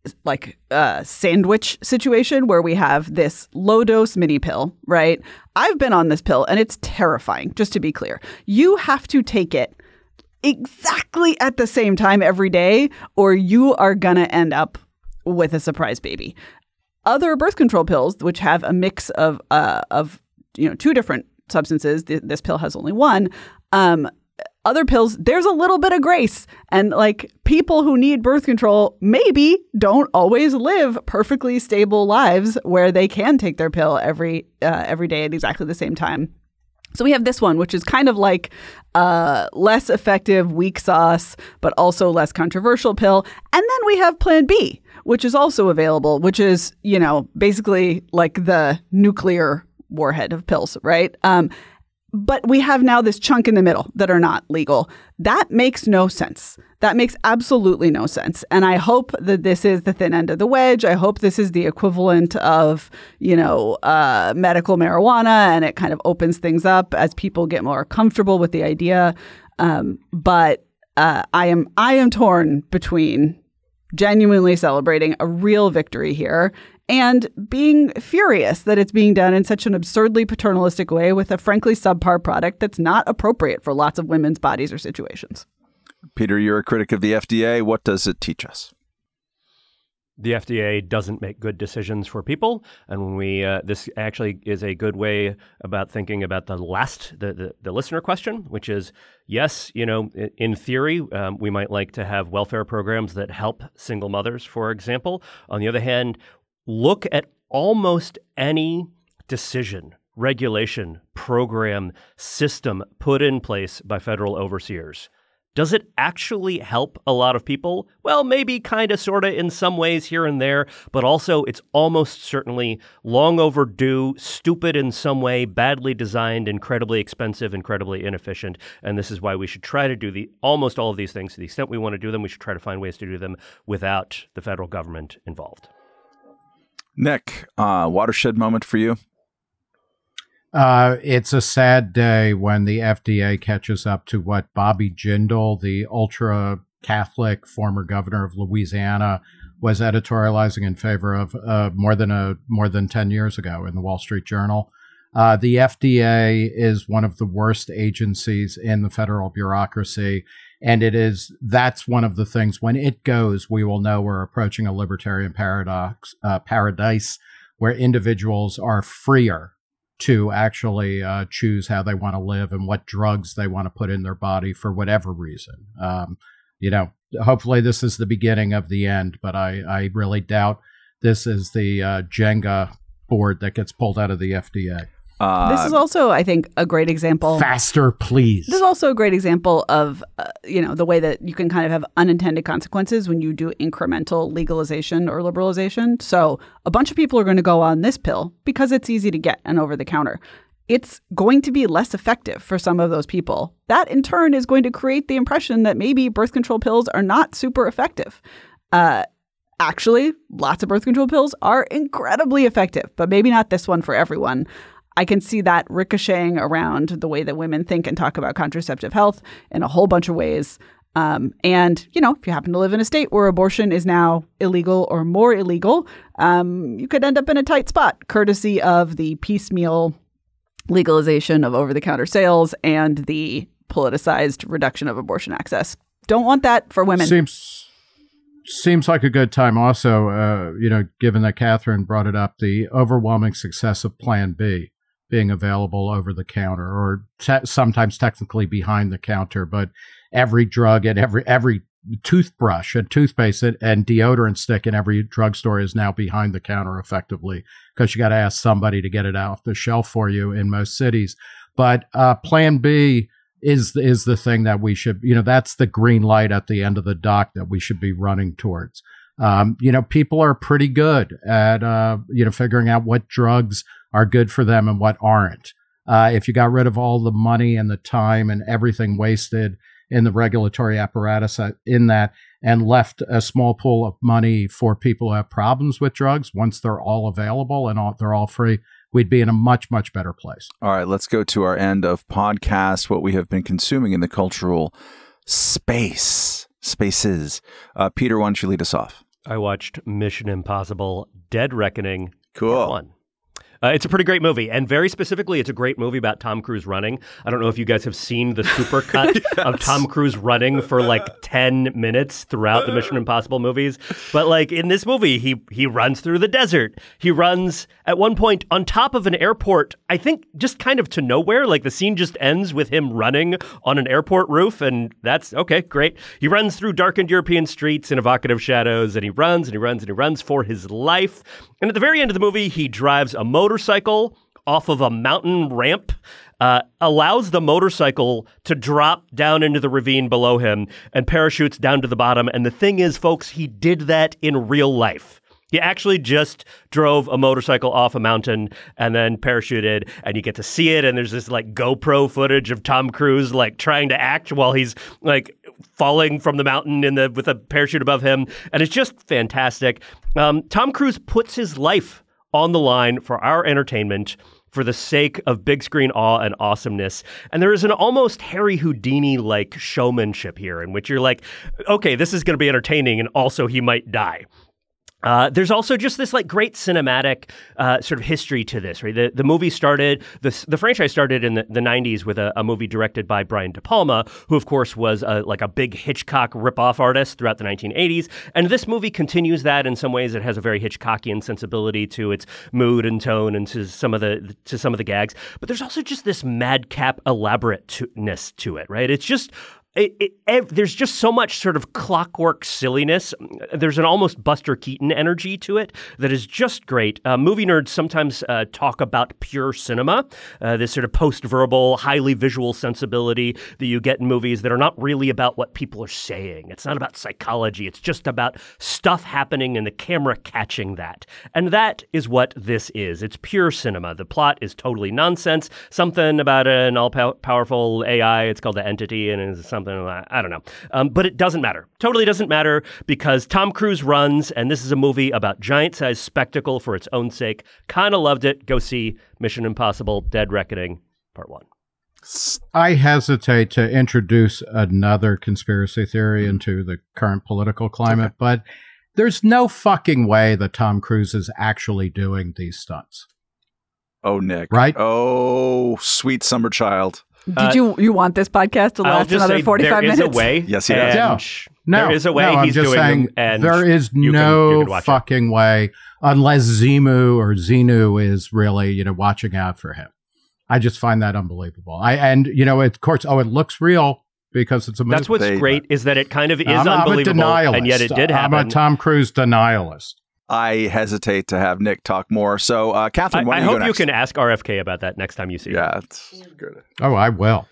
sandwich situation where we have this low dose mini pill, right? I've been on this pill and it's terrifying, just to be clear. You have to take it exactly at the same time every day, or you are going to end up with a surprise baby. Other birth control pills, which have a mix of two different substances, this pill has only one, other pills, there's a little bit of grace. And like people who need birth control maybe don't always live perfectly stable lives where they can take their pill every day at exactly the same time. So we have this one, which is kind of like less effective, weak sauce, but also less controversial pill. And then we have Plan B, which is also available, which is, basically like the nuclear warhead of pills, right? But we have now this chunk in the middle that are not legal. That makes no sense. That makes absolutely no sense. And I hope that this is the thin end of the wedge. I hope this is the equivalent of, medical marijuana, and it kind of opens things up as people get more comfortable with the idea. But I am torn between genuinely celebrating a real victory here and being furious that it's being done in such an absurdly paternalistic way with a frankly subpar product that's not appropriate for lots of women's bodies or situations. Peter, you're a critic of the FDA. What does it teach us? The FDA doesn't make good decisions for people, and when we this actually is a good way about thinking about the listener question, which is yes, in theory, we might like to have welfare programs that help single mothers, for example. On the other hand, look at almost any decision, regulation, program, system put in place by federal overseers. Does it actually help a lot of people? Well, maybe kind of, sort of in some ways here and there, but also it's almost certainly long overdue, stupid in some way, badly designed, incredibly expensive, incredibly inefficient. And this is why we should try to do almost all of these things. To the extent we want to do them, we should try to find ways to do them without the federal government involved. Nick, watershed moment for you? It's a sad day when the FDA catches up to what Bobby Jindal, the ultra-Catholic former governor of Louisiana, was editorializing in favor of more than 10 years ago in the Wall Street Journal. The FDA is one of the worst agencies in the federal bureaucracy, and that's one of the things, when it goes, we will know we're approaching a libertarian paradise where individuals are freer to actually choose how they want to live and what drugs they want to put in their body for whatever reason. Hopefully this is the beginning of the end, but I really doubt this is the Jenga board that gets pulled out of the FDA. This is also, I think, a great example. Faster, please. This is also a great example of, the way that you can kind of have unintended consequences when you do incremental legalization or liberalization. So a bunch of people are going to go on this pill because it's easy to get and over the counter. It's going to be less effective for some of those people. That, in turn, is going to create the impression that maybe birth control pills are not super effective. Actually, lots of birth control pills are incredibly effective, but maybe not this one for everyone. I can see that ricocheting around the way that women think and talk about contraceptive health in a whole bunch of ways. And, if you happen to live in a state where abortion is now illegal or more illegal, you could end up in a tight spot, courtesy of the piecemeal legalization of over-the-counter sales and the politicized reduction of abortion access. Don't want that for women. Seems like a good time also, given that Catherine brought it up, the overwhelming success of Plan B being available over the counter, or sometimes technically behind the counter, but every drug and every toothbrush and toothpaste and deodorant stick in every drugstore is now behind the counter effectively, because you got to ask somebody to get it off the shelf for you in most cities. But Plan B is the thing that we should, that's the green light at the end of the dock that we should be running towards. People are pretty good at, figuring out what drugs are good for them and what aren't. If you got rid of all the money and the time and everything wasted in the regulatory apparatus in that, and left a small pool of money for people who have problems with drugs, once they're all available and they're all free, we'd be in a much, much better place. All right, let's go to our end of podcast, what we have been consuming in the cultural spaces. Peter, why don't you lead us off? I watched Mission Impossible: Dead Reckoning. Cool. Part 1. It's a pretty great movie. And very specifically, it's a great movie about Tom Cruise running. I don't know if you guys have seen the supercut of Tom Cruise running for like 10 minutes throughout the Mission Impossible movies. But like in this movie, he runs through the desert. He runs at one point on top of an airport, I think just kind of to nowhere. Like the scene just ends with him running on an airport roof. And that's okay, great. He runs through darkened European streets in evocative shadows. And he runs and he runs and he runs for his life. And at the very end of the movie, he drives a motorcycle off of a mountain ramp, allows the motorcycle to drop down into the ravine below him and parachutes down to the bottom. And the thing is, folks, he did that in real life. He actually just drove a motorcycle off a mountain and then parachuted, and you get to see it. And there's this like GoPro footage of Tom Cruise like trying to act while he's like falling from the mountain with a parachute above him. And it's just fantastic. Tom Cruise puts his life on the line for our entertainment for the sake of big screen awe and awesomeness. And there is an almost Harry Houdini-like showmanship here in which you're like, okay, this is going to be entertaining, and also he might die. There's also just this like great cinematic sort of history to this, right? The movie started, the franchise started in the 90s with a movie directed by Brian De Palma, who of course was like a big Hitchcock ripoff artist throughout the 1980s. And this movie continues that in some ways. It has a very Hitchcockian sensibility to its mood and tone and to some of the gags. But there's also just this madcap elaborateness to it, right? It's just there's just so much sort of clockwork silliness. There's an almost Buster Keaton energy to it that is just great. Movie nerds sometimes talk about pure cinema, this sort of post-verbal, highly visual sensibility that you get in movies that are not really about what people are saying. It's not about psychology. It's just about stuff happening and the camera catching that. And that is what this is. It's pure cinema. The plot is totally nonsense. Something about an all-powerful AI. It's called the Entity, and it's something I don't know. But it doesn't matter. Totally doesn't matter because Tom Cruise runs, and this is a movie about giant-sized spectacle for its own sake. Kind of loved it. Go see Mission Impossible Dead Reckoning Part 1. I hesitate to introduce another conspiracy theory into the current political climate, but there's no fucking way that Tom Cruise is actually doing these stunts. Oh, Nick. Right? Oh, sweet summer child. Did you want this podcast to last another 45 minutes? There is a way. Yes, he does. There is a way he's doing them. And there is no fucking way unless Xenu is really, watching out for him. I just find that unbelievable. Of course, it looks real because it's a movie. That's what's great is that it kind of is unbelievable, and yet it did happen. I'm a Tom Cruise denialist. I hesitate to have Nick talk more. So, Catherine, I hope you can ask RFK about that next time you see him. Yeah, it's good. Oh, I will.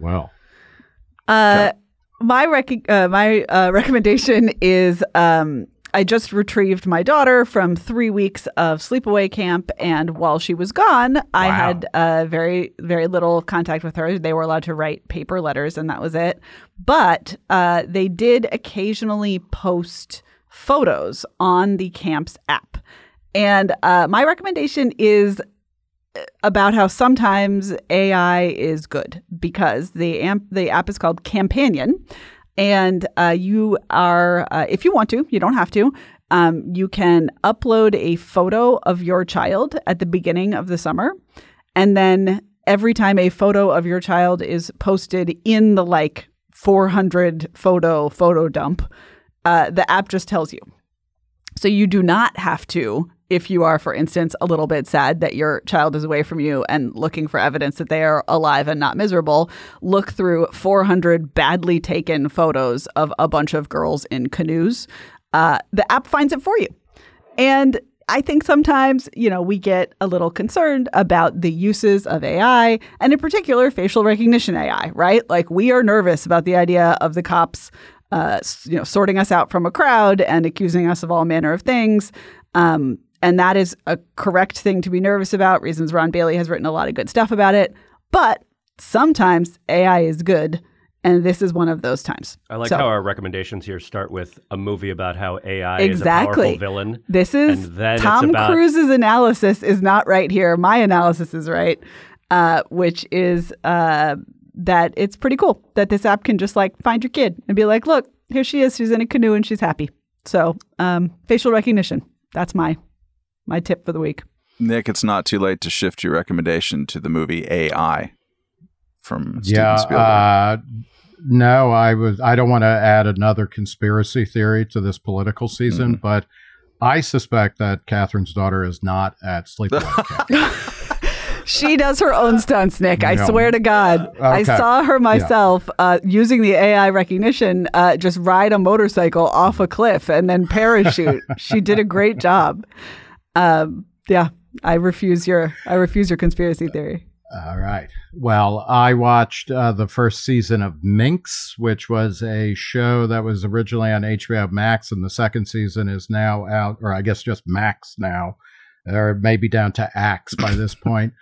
My recommendation is I just retrieved my daughter from 3 weeks of sleepaway camp, and while she was gone, I had very, very little contact with her. They were allowed to write paper letters, and that was it. But they did occasionally post photos on the camp's app. And my recommendation is about how sometimes AI is good because the app is called Campanion. And you are, if you want to, you don't have to, you can upload a photo of your child at the beginning of the summer. And then every time a photo of your child is posted in the 400 photo dump, the app just tells you. So you do not have to, if you are, for instance, a little bit sad that your child is away from you and looking for evidence that they are alive and not miserable, look through 400 badly taken photos of a bunch of girls in canoes. The app finds it for you. And I think sometimes, we get a little concerned about the uses of AI, and in particular, facial recognition AI, right? We are nervous about the idea of the cops sorting us out from a crowd and accusing us of all manner of things. And that is a correct thing to be nervous about. Reasons Ron Bailey has written a lot of good stuff about it. But sometimes AI is good, and this is one of those times. I like how our recommendations here start with a movie about how AI is a powerful villain. This is Tom Cruise's analysis is not right here. My analysis is right, which is that it's pretty cool that this app can just find your kid and be like, look, here she is. She's in a canoe and she's happy. So facial recognition. That's my tip for the week. Nick, it's not too late to shift your recommendation to the movie AI from Steven Spielberg. No, I don't want to add another conspiracy theory to this political season, but I suspect that Catherine's daughter is not at Sleepaway Camp. She does her own stunts, Nick. I swear to God. Okay. I saw her myself using the AI recognition, just ride a motorcycle off a cliff and then parachute. She did a great job. Yeah, I refuse your conspiracy theory. All right. Well, I watched the first season of Minx, which was a show that was originally on HBO Max, and the second season is now out, or I guess just Max now, or maybe down to Axe by this point.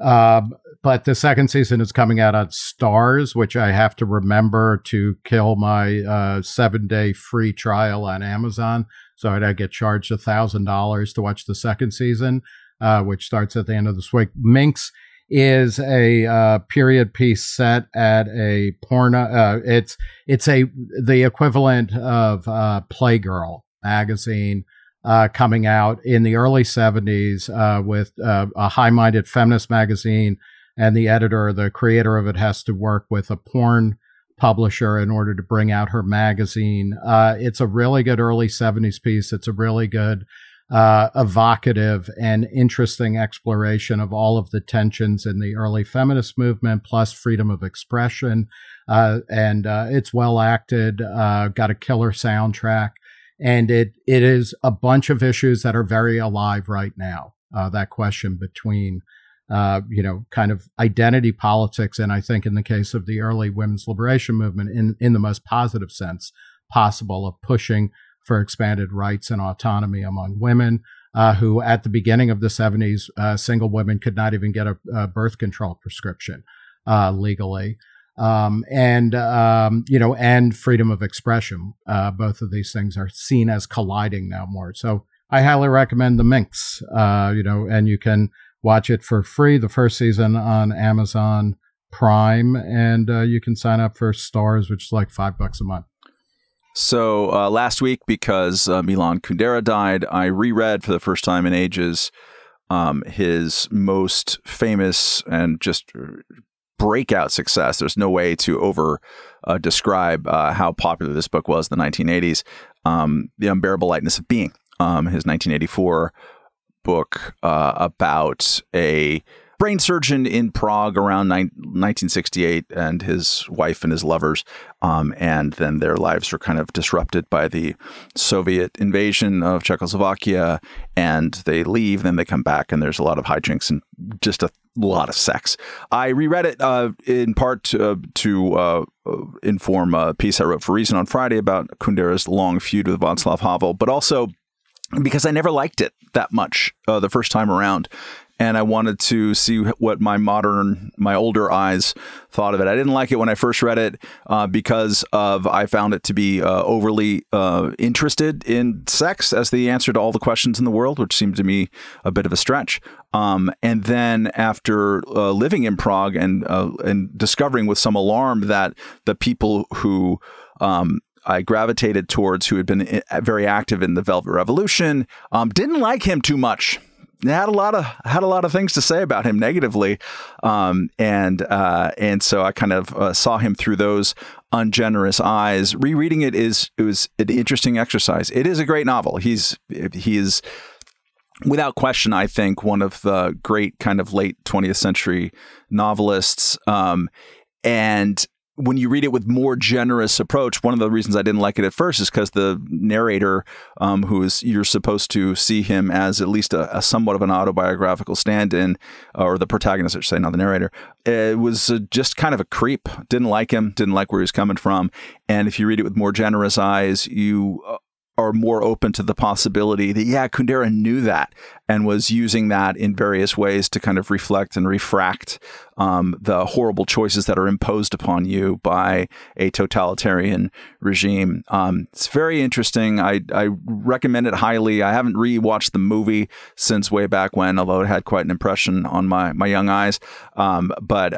But the second season is coming out on Starz, which I have to remember to kill my 7-day free trial on Amazon. So I get charged $1,000 to watch the second season, which starts at the end of this week. Minx is a period piece set at a porno. It's the equivalent of Playgirl magazine coming out in the early 70s with a high-minded feminist magazine, and the creator of it has to work with a porn publisher in order to bring out her magazine. It's a really good early 70s piece. It's a really good evocative and interesting exploration of all of the tensions in the early feminist movement, plus freedom of expression. And it's well acted, got a killer soundtrack. And it is a bunch of issues that are very alive right now. That question between, kind of identity politics, and I think in the case of the early women's liberation movement, in the most positive sense possible, of pushing for expanded rights and autonomy among women, who at the beginning of the 70s, single women could not even get a birth control prescription legally. And freedom of expression. Both of these things are seen as colliding now more. So I highly recommend The Minx, and you can watch it for free, the first season on Amazon Prime, and you can sign up for Starz, which is like $5 a month. So last week, because Milan Kundera died, I reread for the first time in ages his most famous and just breakout success. There's no way to describe how popular this book was in the 1980s. The Unbearable Lightness of Being, his 1984 book about a brain surgeon in Prague around 1968, and his wife and his lovers, and then their lives were kind of disrupted by the Soviet invasion of Czechoslovakia, and they leave, then they come back, and there's a lot of hijinks and just a lot of sex. I reread it in part to inform a piece I wrote for Reason on Friday about Kundera's long feud with Václav Havel, but also because I never liked it that much the first time around. And I wanted to see what my older eyes thought of it. I didn't like it when I first read it because I found it to be overly interested in sex as the answer to all the questions in the world, which seemed to me a bit of a stretch. And then after living in Prague and discovering with some alarm that the people who I gravitated towards, who had been very active in the Velvet Revolution, didn't like him too much. Had a lot of things to say about him negatively, and so I kind of saw him through those ungenerous eyes. Rereading it was an interesting exercise. It is a great novel. He is without question, I think, one of the great kind of late 20th century novelists, and when you read it with more generous approach, one of the reasons I didn't like it at first is because the narrator, you're supposed to see him as at least a somewhat of an autobiographical stand-in, or the protagonist, I should say, not the narrator. It was just kind of a creep. Didn't like him. Didn't like where he was coming from. And if you read it with more generous eyes, you are more open to the possibility that, Kundera knew that and was using that in various ways to kind of reflect and refract the horrible choices that are imposed upon you by a totalitarian regime. It's very interesting. I recommend it highly. I haven't rewatched the movie since way back when, although it had quite an impression on my young eyes. But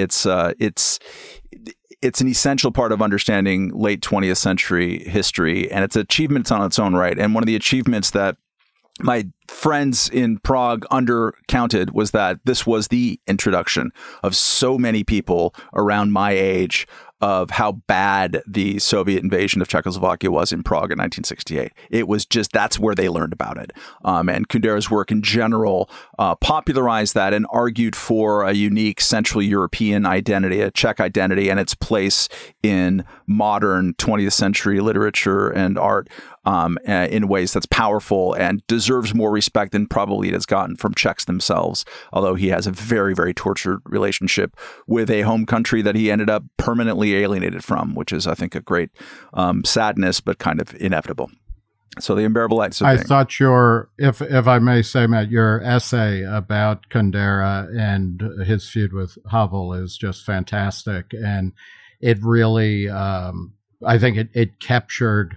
it's an essential part of understanding late 20th century history, and it's achievements on its own right. And one of the achievements that my friends in Prague undercounted was that this was the introduction of so many people around my age of how bad the Soviet invasion of Czechoslovakia was in Prague in 1968. It was just, that's where they learned about it. And Kundera's work in general popularized that and argued for a unique Central European identity, a Czech identity, and its place in modern 20th century literature and art in ways that's powerful and deserves more respect than probably it has gotten from Czechs themselves, although he has a very, very tortured relationship with a home country that he ended up permanently alienated from, which is, I think, a great sadness, but kind of inevitable. So the unbearable lights of I pain. thought if I may say, Matt, your essay about Kundera and his feud with Havel is just fantastic. And it really, I think it captured,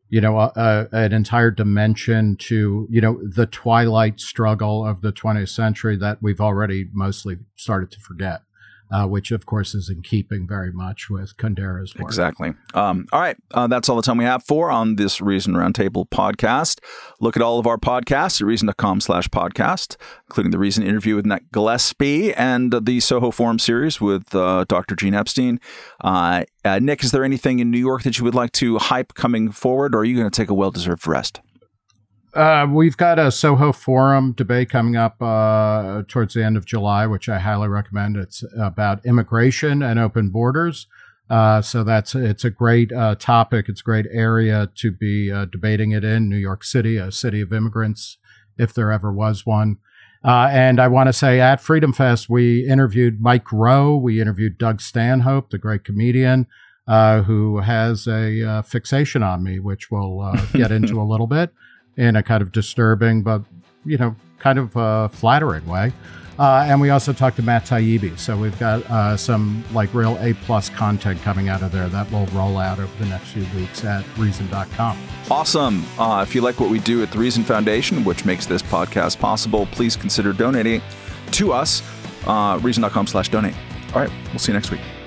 an entire dimension to, the twilight struggle of the 20th century that we've already mostly started to forget. Which, of course, is in keeping very much with Kundera's work. Exactly. All right. That's all the time we have for on this Reason Roundtable podcast. Look at all of our podcasts at reason.com/podcast, including the Reason interview with Nick Gillespie and the Soho Forum series with Dr. Gene Epstein. Nick, is there anything in New York that you would like to hype coming forward, or are you going to take a well-deserved rest? We've got a Soho Forum debate coming up towards the end of July, which I highly recommend. It's about immigration and open borders. So it's a great topic. It's a great area to be debating it in. New York City, a city of immigrants, if there ever was one. And I want to say at Freedom Fest, we interviewed Mike Rowe. We interviewed Doug Stanhope, the great comedian, who has a fixation on me, which we'll get into a little bit. In a kind of disturbing, but, kind of flattering way. And we also talked to Matt Taibbi. So we've got some real A+ content coming out of there that will roll out over the next few weeks at Reason.com. Awesome. If you like what we do at the Reason Foundation, which makes this podcast possible, please consider donating to us. Reason.com/donate. All right. We'll see you next week.